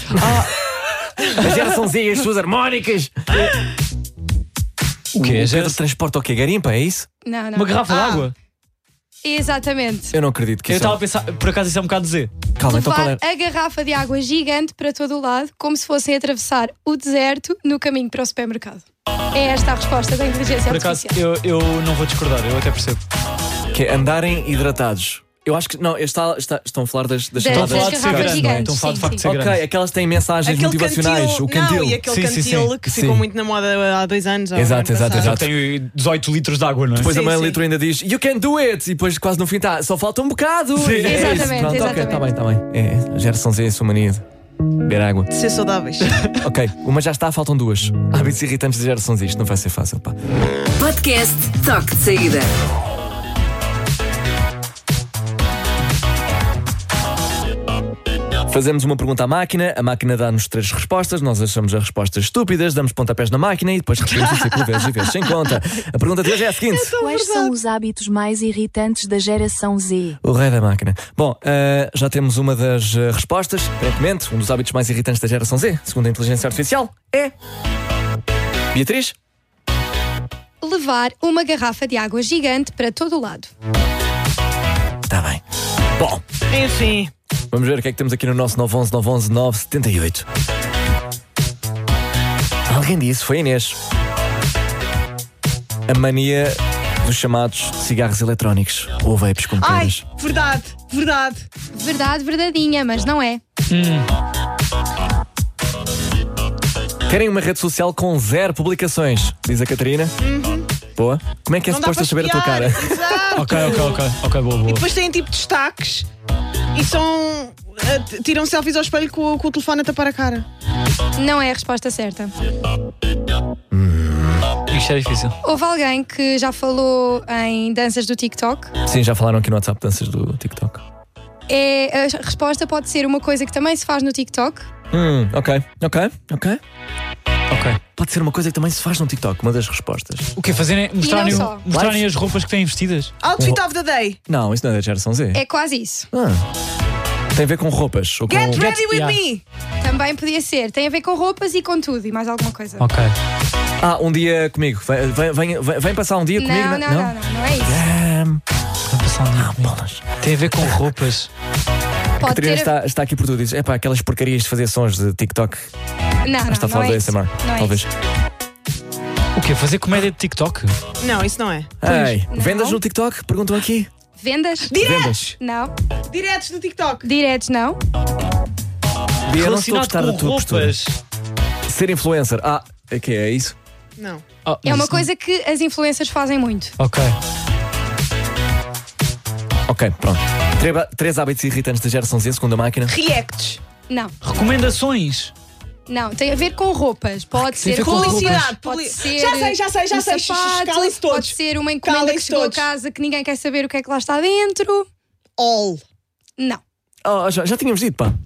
A geração Z e as suas harmónicas. O quê? O Pedro Geração- transporta o quê? Garimpa, é isso? Não, não. Uma garrafa de Ah. água? Exatamente. Eu não acredito que Eu isso estava é... a pensar, por acaso isso é um bocado dizer. Calma, então qual Levar é? a garrafa de água gigante para todo o lado, como se fossem atravessar o deserto no caminho para o supermercado. É esta a resposta da inteligência Por acaso artificial. eu, eu não vou discordar, eu até percebo. Que é andarem hidratados. Eu acho que. Não, está, está, estão a falar das, das Das- chamadas. das de ser garrafas grande, não é? gigantes, Estão a falar de sim, facto de ser sim. grande. Ok, aquelas têm mensagens motivacionais. O cantil. Não, e aquele Sim, cantil sim, sim. que Sim. ficou muito na moda há dois anos. ou Exato, ano exato, passado. exato. Tem dezoito litros de água, não é? Depois Sim, a mãe sim. litro ainda diz You can do it! E depois quase no fim está só falta um bocado. Sim. É isso. Exatamente, Pronto, ok, está bem, está bem. É, a geração Z é a sua mania de beber água. De ser saudáveis. Ok, uma já está, faltam duas. Hábitos irritantes da geração Z. Isto não vai ser fácil, pá. Podcast Toque de Saída. Fazemos uma pergunta à máquina, a máquina dá-nos três respostas, nós achamos as respostas estúpidas, damos pontapés na máquina e depois repetimos o ciclo vezes e vezes sem conta. A pergunta de hoje é a seguinte: Quais são os hábitos mais irritantes da geração Z? o rei da máquina. Bom, uh, já temos uma das uh, respostas. Aparentemente, um dos hábitos mais irritantes da geração Z, segundo a inteligência artificial, é. Beatriz? Levar uma garrafa de água gigante para todo o lado. Está bem. Bom, Enfim. vamos ver o que é que temos aqui no nosso nove um um nove um um nove sete oito. Alguém disse, foi a Inês. A mania dos chamados cigarros eletrónicos ou vapes como Ai, queiras. verdade, verdade. Verdade, verdadeinha, mas não é. Querem uma rede social com zero publicações, diz a Catarina. Boa. Como é que é Não dá suposto para saber a tua cara? espiar, Exato. Ok, ok, ok. Ok, boa, boa. E depois têm tipo destaques e são. eh, t- tiram selfies ao espelho com, com o telefone a tapar a cara. Não é a resposta certa. Isto é difícil. Houve alguém que já falou em danças do TikTok. Sim, já falaram aqui no WhatsApp danças do TikTok. É, a resposta pode ser uma coisa que também se faz no TikTok. Hum, ok, ok, ok. Ok. Pode ser uma coisa que também se faz no TikTok, uma das respostas. O quê? Fazerem, mostrarem, só. mostrarem as roupas que têm vestidas? Outfit of the day. Não, isso não é da geração Z. É quase isso. Ah. Tem a ver com roupas. Ou com... Get ready with yeah. me. Também podia ser. Tem a ver com roupas e com tudo e mais alguma coisa. Ok. Ah, um dia comigo. Vem, vem, vem, vem- vem passar um dia comigo? Não, não, não, não, não é isso. Ahm, Vai passar um dia ah, bolas. Tem a ver com roupas. A Pode Catarina ter. está, está aqui por tudo. Diz: é pá, aquelas porcarias de fazer sons de TikTok. Não, não, está a não falar é do isso. A S M R. Não é Talvez. isso. O quê? Fazer comédia de TikTok? Não, isso não é. Ei, Não. vendas no TikTok? Perguntam aqui. Vendas? Diretos! Não. Diretos do TikTok. Diretos, não. Bia, eu não estou a Relacionado gostar da com tua postura. roupas. Ser influencer. Ah, é que é isso? Não. Ah, É mas uma isso coisa que as influencers fazem muito. não- Ok. Ok, pronto. Treba- Três hábitos irritantes da geração Z, segundo a máquina. Reacts. Não. Recomendações. Não, tem a ver com roupas. Pode tem a ser ver com roupas, publicidade, pode publi- ser Já sei, já sei, já um sei. sapato, Calem-se todos. pode ser uma encomenda que Calem-se chegou todos. a casa que ninguém quer saber o que é que lá está dentro. All. Não. Oh, já, já tínhamos dito, pá.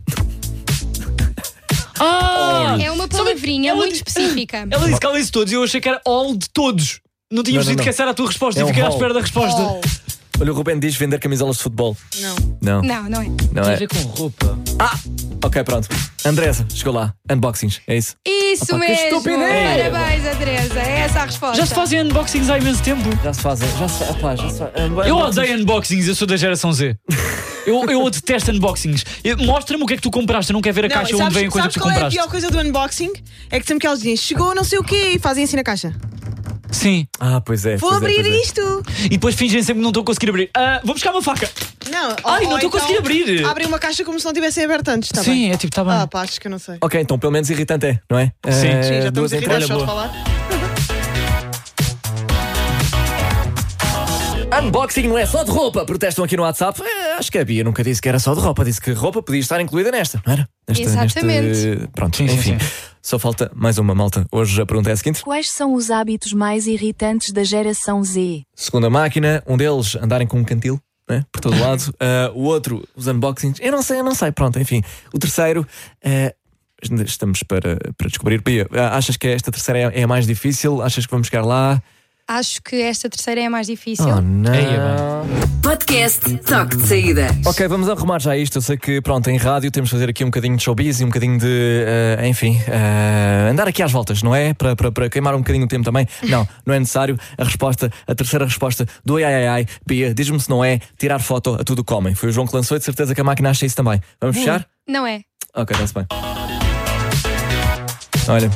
Ah! É uma palavrinha ela muito diz- específica. Ela disse que ela disse todos e eu achei que era all de todos. Não tínhamos Não, não, dito não. que essa era a tua resposta É e um fiquei à hall. espera da resposta. All. Olha, o Ruben diz vender camisolas de futebol. Não. Não, Não, não é. não Tem a é. ver com roupa. Ah, ok, pronto. Andressa, chegou lá. Unboxings, é isso? Isso Opa, que mesmo. estupidez! Parabéns, Andresa. É essa a resposta. Já se fazem unboxings há imenso tempo. Já se fazem, já se fazem. Pá, já se fazem. Eu odeio unboxings, eu sou da geração Z. Eu, eu detesto unboxings. Eu- Mostra-me o que é que tu compraste, eu não quero ver a Não, caixa onde sabes, vem a coisa sabes que tu qual é a compraste. pior coisa do unboxing? É que sempre que eles dizem chegou não sei o quê e fazem assim na caixa. Sim. Ah, pois é. Vou pois é, abrir pois é. isto. E depois fingem sempre que não estou a conseguir abrir. Ah, vou buscar uma faca. Não, Ai, ou- não ou estou a conseguir abrir. Abrem uma caixa como se não tivessem aberto antes, está Sim, bem? é tipo, está bem. Ah, pá, acho que eu não sei. Ok, então pelo menos irritante é, não é? Sim. Eh, Sim, já duas estamos irritados entradas. só de boa. falar. Unboxing não é só de roupa, protestam aqui no WhatsApp. É, acho que a Bia nunca disse que era só de roupa, disse que roupa podia estar incluída nesta, não era? Nesta, Exatamente. Neste... Pronto, Sim, sim, enfim. sim. Só falta mais uma, malta. Hoje a pergunta é a seguinte: Quais são os hábitos mais irritantes da geração Z? Segundo a máquina, um deles andarem com um cantil, né, por todo lado. uh, o outro, os unboxings. Eu não sei, eu não sei. Pronto, enfim. O terceiro, uh, estamos para, para descobrir. Bia, uh, achas que esta terceira é, é a mais difícil? Achas que vamos chegar lá? Acho que esta terceira é a mais difícil. Oh, não. Podcast Toque de Saída. Ok, vamos arrumar já isto. Eu sei que, pronto, em rádio temos de fazer aqui um bocadinho de showbiz e um bocadinho de, uh, enfim, uh, andar aqui às voltas, não é? Para, para, para queimar um bocadinho o tempo também. Não, não é necessário. A resposta, a terceira resposta do ai ai ai, Pia, diz-me se não é tirar foto a tudo que comem. Foi o João que lançou e de certeza que a máquina acha isso também. Vamos fechar? Não é. Ok, está-se bem. Olha.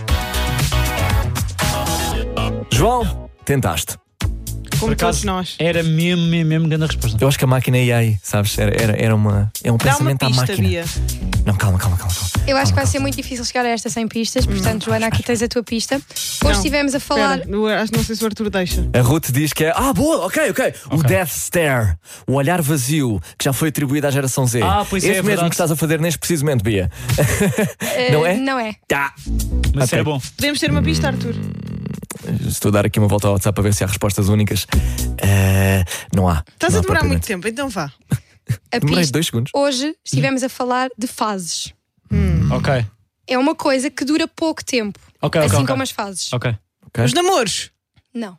João, tentaste. Como Por acaso, todos nós. Era mesmo, mesmo, mesmo grande a resposta. Eu acho que a máquina ia aí, sabes? Era, era, era uma, é um Dá uma pensamento à pista, máquina. Bia. Não, calma, calma, calma. calma. Eu acho que vai ser muito difícil chegar a esta sem pistas, portanto, Joana, aqui tens a tua pista. Hoje Não, estivemos a falar. Espera, não, não sei se o Arthur deixa. A Ruth diz que é. Ah, boa, ok, ok. O Death Stare, o olhar vazio, que já foi atribuído à geração Z. Ah, pois é, Esse é mesmo verdade. que estás a fazer neste precisamente, Bia. eh, Não é? Não é. Tá. Mas Ok. é bom. Podemos ter uma pista, Arthur? Estou a dar aqui uma volta ao WhatsApp para ver se há respostas únicas. Eh, não há. Estás não a há demorar muito propriamente. tempo, então vá. A Demorei pista. dois segundos. Hoje estivemos a falar de fases. Ok. É uma coisa que dura pouco tempo. Ok, ok, assim ok. como as fases. Ok. Ok. Os namoros. Não.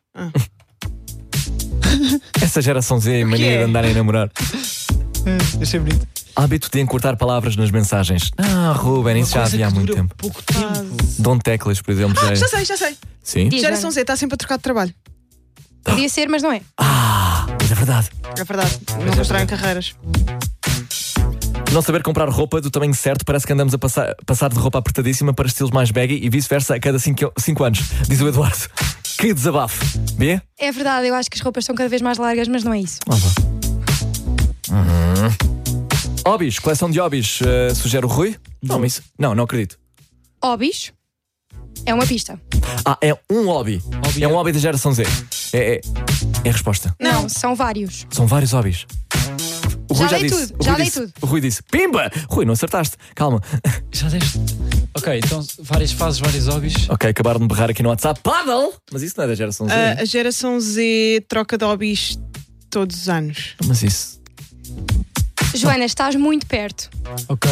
Essa geração Z, mania de andarem a namorar. Achei bonito. Hábito de encurtar palavras nas mensagens. Ah, Ruben, isso já havia há muito tempo. Pouco tempo. Dom Teclas, por exemplo. Ah, já já é. sei, já sei. Sim. Diz, Geração Joana. Z está sempre a trocar de trabalho. Podia ser, mas não é. Ah, mas é verdade. É verdade. Não constroem carreiras. Não saber comprar roupa do tamanho certo, parece que andamos a passar, passar de roupa apertadíssima para estilos mais baggy e vice-versa a cada cinco anos, diz o Eduardo. Que desabafo. Bia? É verdade, eu acho que as roupas estão cada vez mais largas, mas não é isso. Ah, vá. Uhum. Hobbies, coleção de hobbies, uh, sugere o Rui? Não, isso. Não, não acredito. Hobbies é uma pista. Ah, é um hobby. Hobby é um é- hobby da geração Z. É, é, é a resposta. Não, são vários. São vários hobbies. O Já Rui já, dei disse. tudo, o já Rui dei disse. tudo. O Rui disse: Pimba! Rui, não acertaste. Calma. Já deste. Ok, então várias fases, vários hobbies. Ok, acabaram de berrar aqui no WhatsApp. Paddle! Mas isso não é da geração Z. A, a geração Z troca de hobbies todos os anos. Mas isso. Joana, estás muito perto. Ok.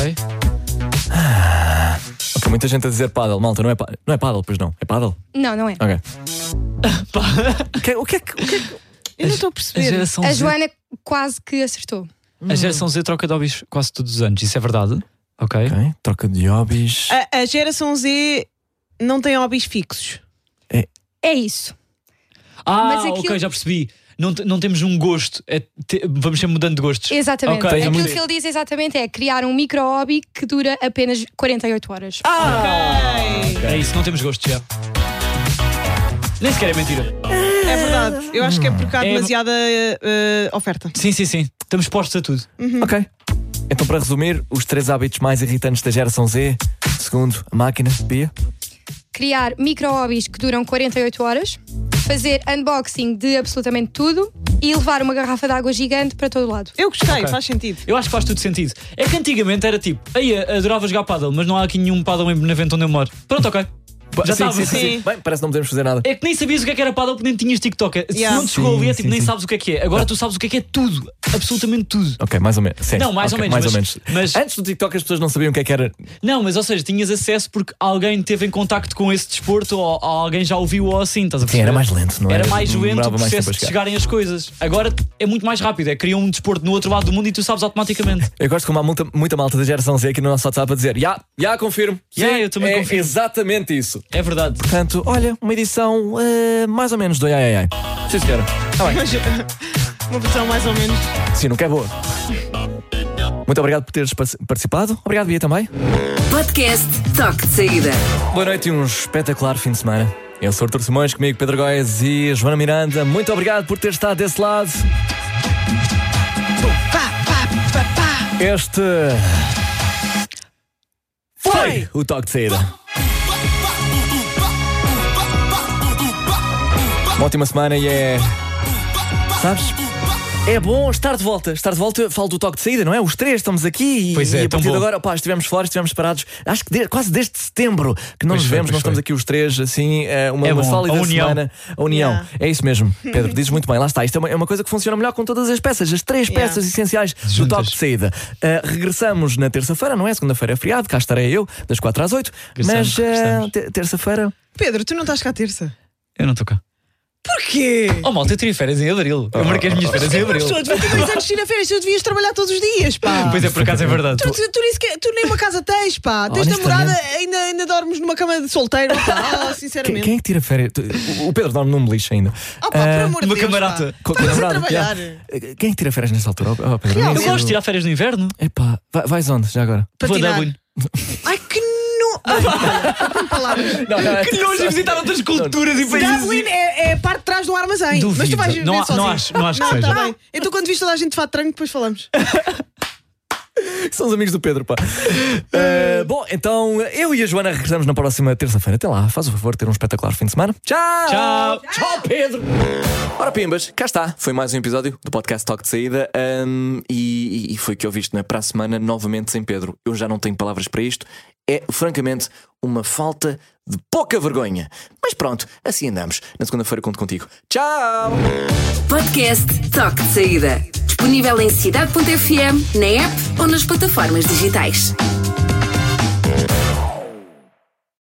Ok, muita gente a dizer paddle. Malta, não é, pa- não é paddle, pois não. É paddle? Não, não é. Ok. o, que, é- o, que é que, o que é que. Eu não estou a A perceber. geração A Z. Joana quase que acertou. A geração Z troca de hobbies quase todos os anos. Isso é verdade? Ok. Ok, troca de hobbies. A, a geração Z não tem hobbies fixos. É isso. Ah, Mas aquilo- ok, já percebi. Não, te- não temos um gosto. É te- vamos ser mudando de gostos. Exatamente. Ok, Aquilo muito- que ele diz exatamente é criar um micro hobby que dura apenas quarenta e oito horas. É isso, não temos gostos já. Nem sequer é mentira. É verdade. Eu acho que é porque há É- demasiada eh, oferta. Sim, sim, sim. Estamos postos a tudo. Ok. Então, para resumir, os três hábitos mais irritantes da geração Z, segundo a máquina, Bia. Criar micro hobbies que duram quarenta e oito horas, fazer unboxing de absolutamente tudo e levar uma garrafa de água gigante para todo lado. Eu gostei, Ok. faz sentido. Eu acho que faz tudo sentido. É que antigamente era tipo, aí adorava jogar paddle, mas não há aqui nenhum paddle em Benavente onde eu moro. Pronto, ok. Já sim, estava. sim, sim, sim. Bem, parece que não podemos fazer nada. É que nem sabias o que é que era paddle porque nem tinhas TikTok. Se Yeah. não te chegou ali, é Sim, tipo, nem sim, sabes o que é que é. Agora tu sabes o que é que é tudo. Absolutamente tudo. Ok, mais ou menos. Sim. Não, mais Ok, ou menos, Mais ou mas- menos. mas- Antes do TikTok as pessoas não sabiam o que é que era. Não, mas ou seja, tinhas acesso porque alguém teve em contacto com esse desporto ou, ou alguém já ouviu ou assim, estás a Sim, perceber? era mais lento, não é? Era mais lento Demorava o mais tempo processo a de chegar. chegarem as coisas. Agora é muito mais rápido. É criam um desporto no outro lado do mundo e tu sabes automaticamente. Eu gosto como há muita, muita malta da geração Z aqui no nosso WhatsApp a dizer: Já, já confirmo. Yeah, Sim, eu também é confirmo. exatamente isso. É verdade. Portanto, olha, uma edição eh, mais ou menos do ai ai ai. Sim, senhora. Tá bem. Mas, uma versão mais ou menos. Sim, nunca é boa. Muito obrigado por teres par- participado. Obrigado, Bia, também. Podcast Toque de Saída. Boa noite e um espetacular fim de semana. Eu sou Artur Simões, comigo Pedro Góes e Joana Miranda. Muito obrigado por ter estado desse lado. Este foi o Toque de Saída. Uma ótima semana e é... Sabes? É bom estar de volta. Estar de volta, falo do toque de saída, não é? Os três estamos aqui e, Pois é, e a tão partir de bom. agora, opá, estivemos fora, estivemos separados. Acho que de- quase desde setembro que não Pois nos foi, vemos, pois nós estamos foi. aqui os três, assim, eh, uma, É uma bom. sólida A união. semana. A união. Yeah. É isso mesmo, Pedro, dizes muito bem, lá está. Isto é uma, é uma coisa que funciona melhor com todas as peças, as três Yeah. peças essenciais do Juntas. toque de saída. Eh, regressamos na terça-feira, não é? Segunda-feira é feriado, cá estarei eu, das quatro às oito. Regressamos, Mas eh, regressamos. te- terça-feira. Pedro, tu não estás cá terça? Eu não estou cá. Porquê? Oh, malta, eu tirei férias em abril. Eu marquei as minhas férias em abril. Mas todos, vinte e dois anos de tira férias, tu devias trabalhar todos os dias, pá. Pois é, por acaso é verdade. Tu, tu, tu, nem sequer- tu nem uma casa tens, pá. Tens Honestamente. namorada, ainda, ainda dormes numa cama de solteiro, pá. Oh, Quem, sinceramente. quem é que tira férias? Tu- O Pedro dorme num beliche ainda. Oh, pá, por Eh, amor de uma Deus, camarata. pá. com- com Estás a namorado, trabalhar. yeah. Quem é que tira férias nessa altura? Oh, oh, Pedro, Real. não Eu gosto de tirar férias no inverno. Epá, vai- vais onde já agora? Vou a Patinar. Dublin. Ai, que no... Ai, olha, com palavras. Não, não, Que nojo de visitar outras culturas e países. Dublin é, é a parte de trás do armazém. Duvido. Mas tu vais ver Não há- sozinho. não acho- não acho que Não, seja. tá bem. Então quando viste toda a gente de fato tranco, depois falamos. São os amigos do Pedro, pá. Uh, bom, então eu e a Joana regressamos na próxima terça-feira. Até lá, faz o favor de ter um espetacular fim de semana. Tchau! Tchau. Tchau, Pedro! Ora, Pimbas, cá está. Foi mais um episódio do podcast Toque de Saída. hum, e, e foi o que eu viste, né? Para a semana, novamente sem Pedro. Eu já não tenho palavras para isto. É, francamente, uma falta de pouca vergonha. Mas pronto, assim andamos. Na segunda-feira conto contigo. Tchau! Podcast Toque de Saída. Disponível em cidade ponto f m, na app ou nas plataformas digitais.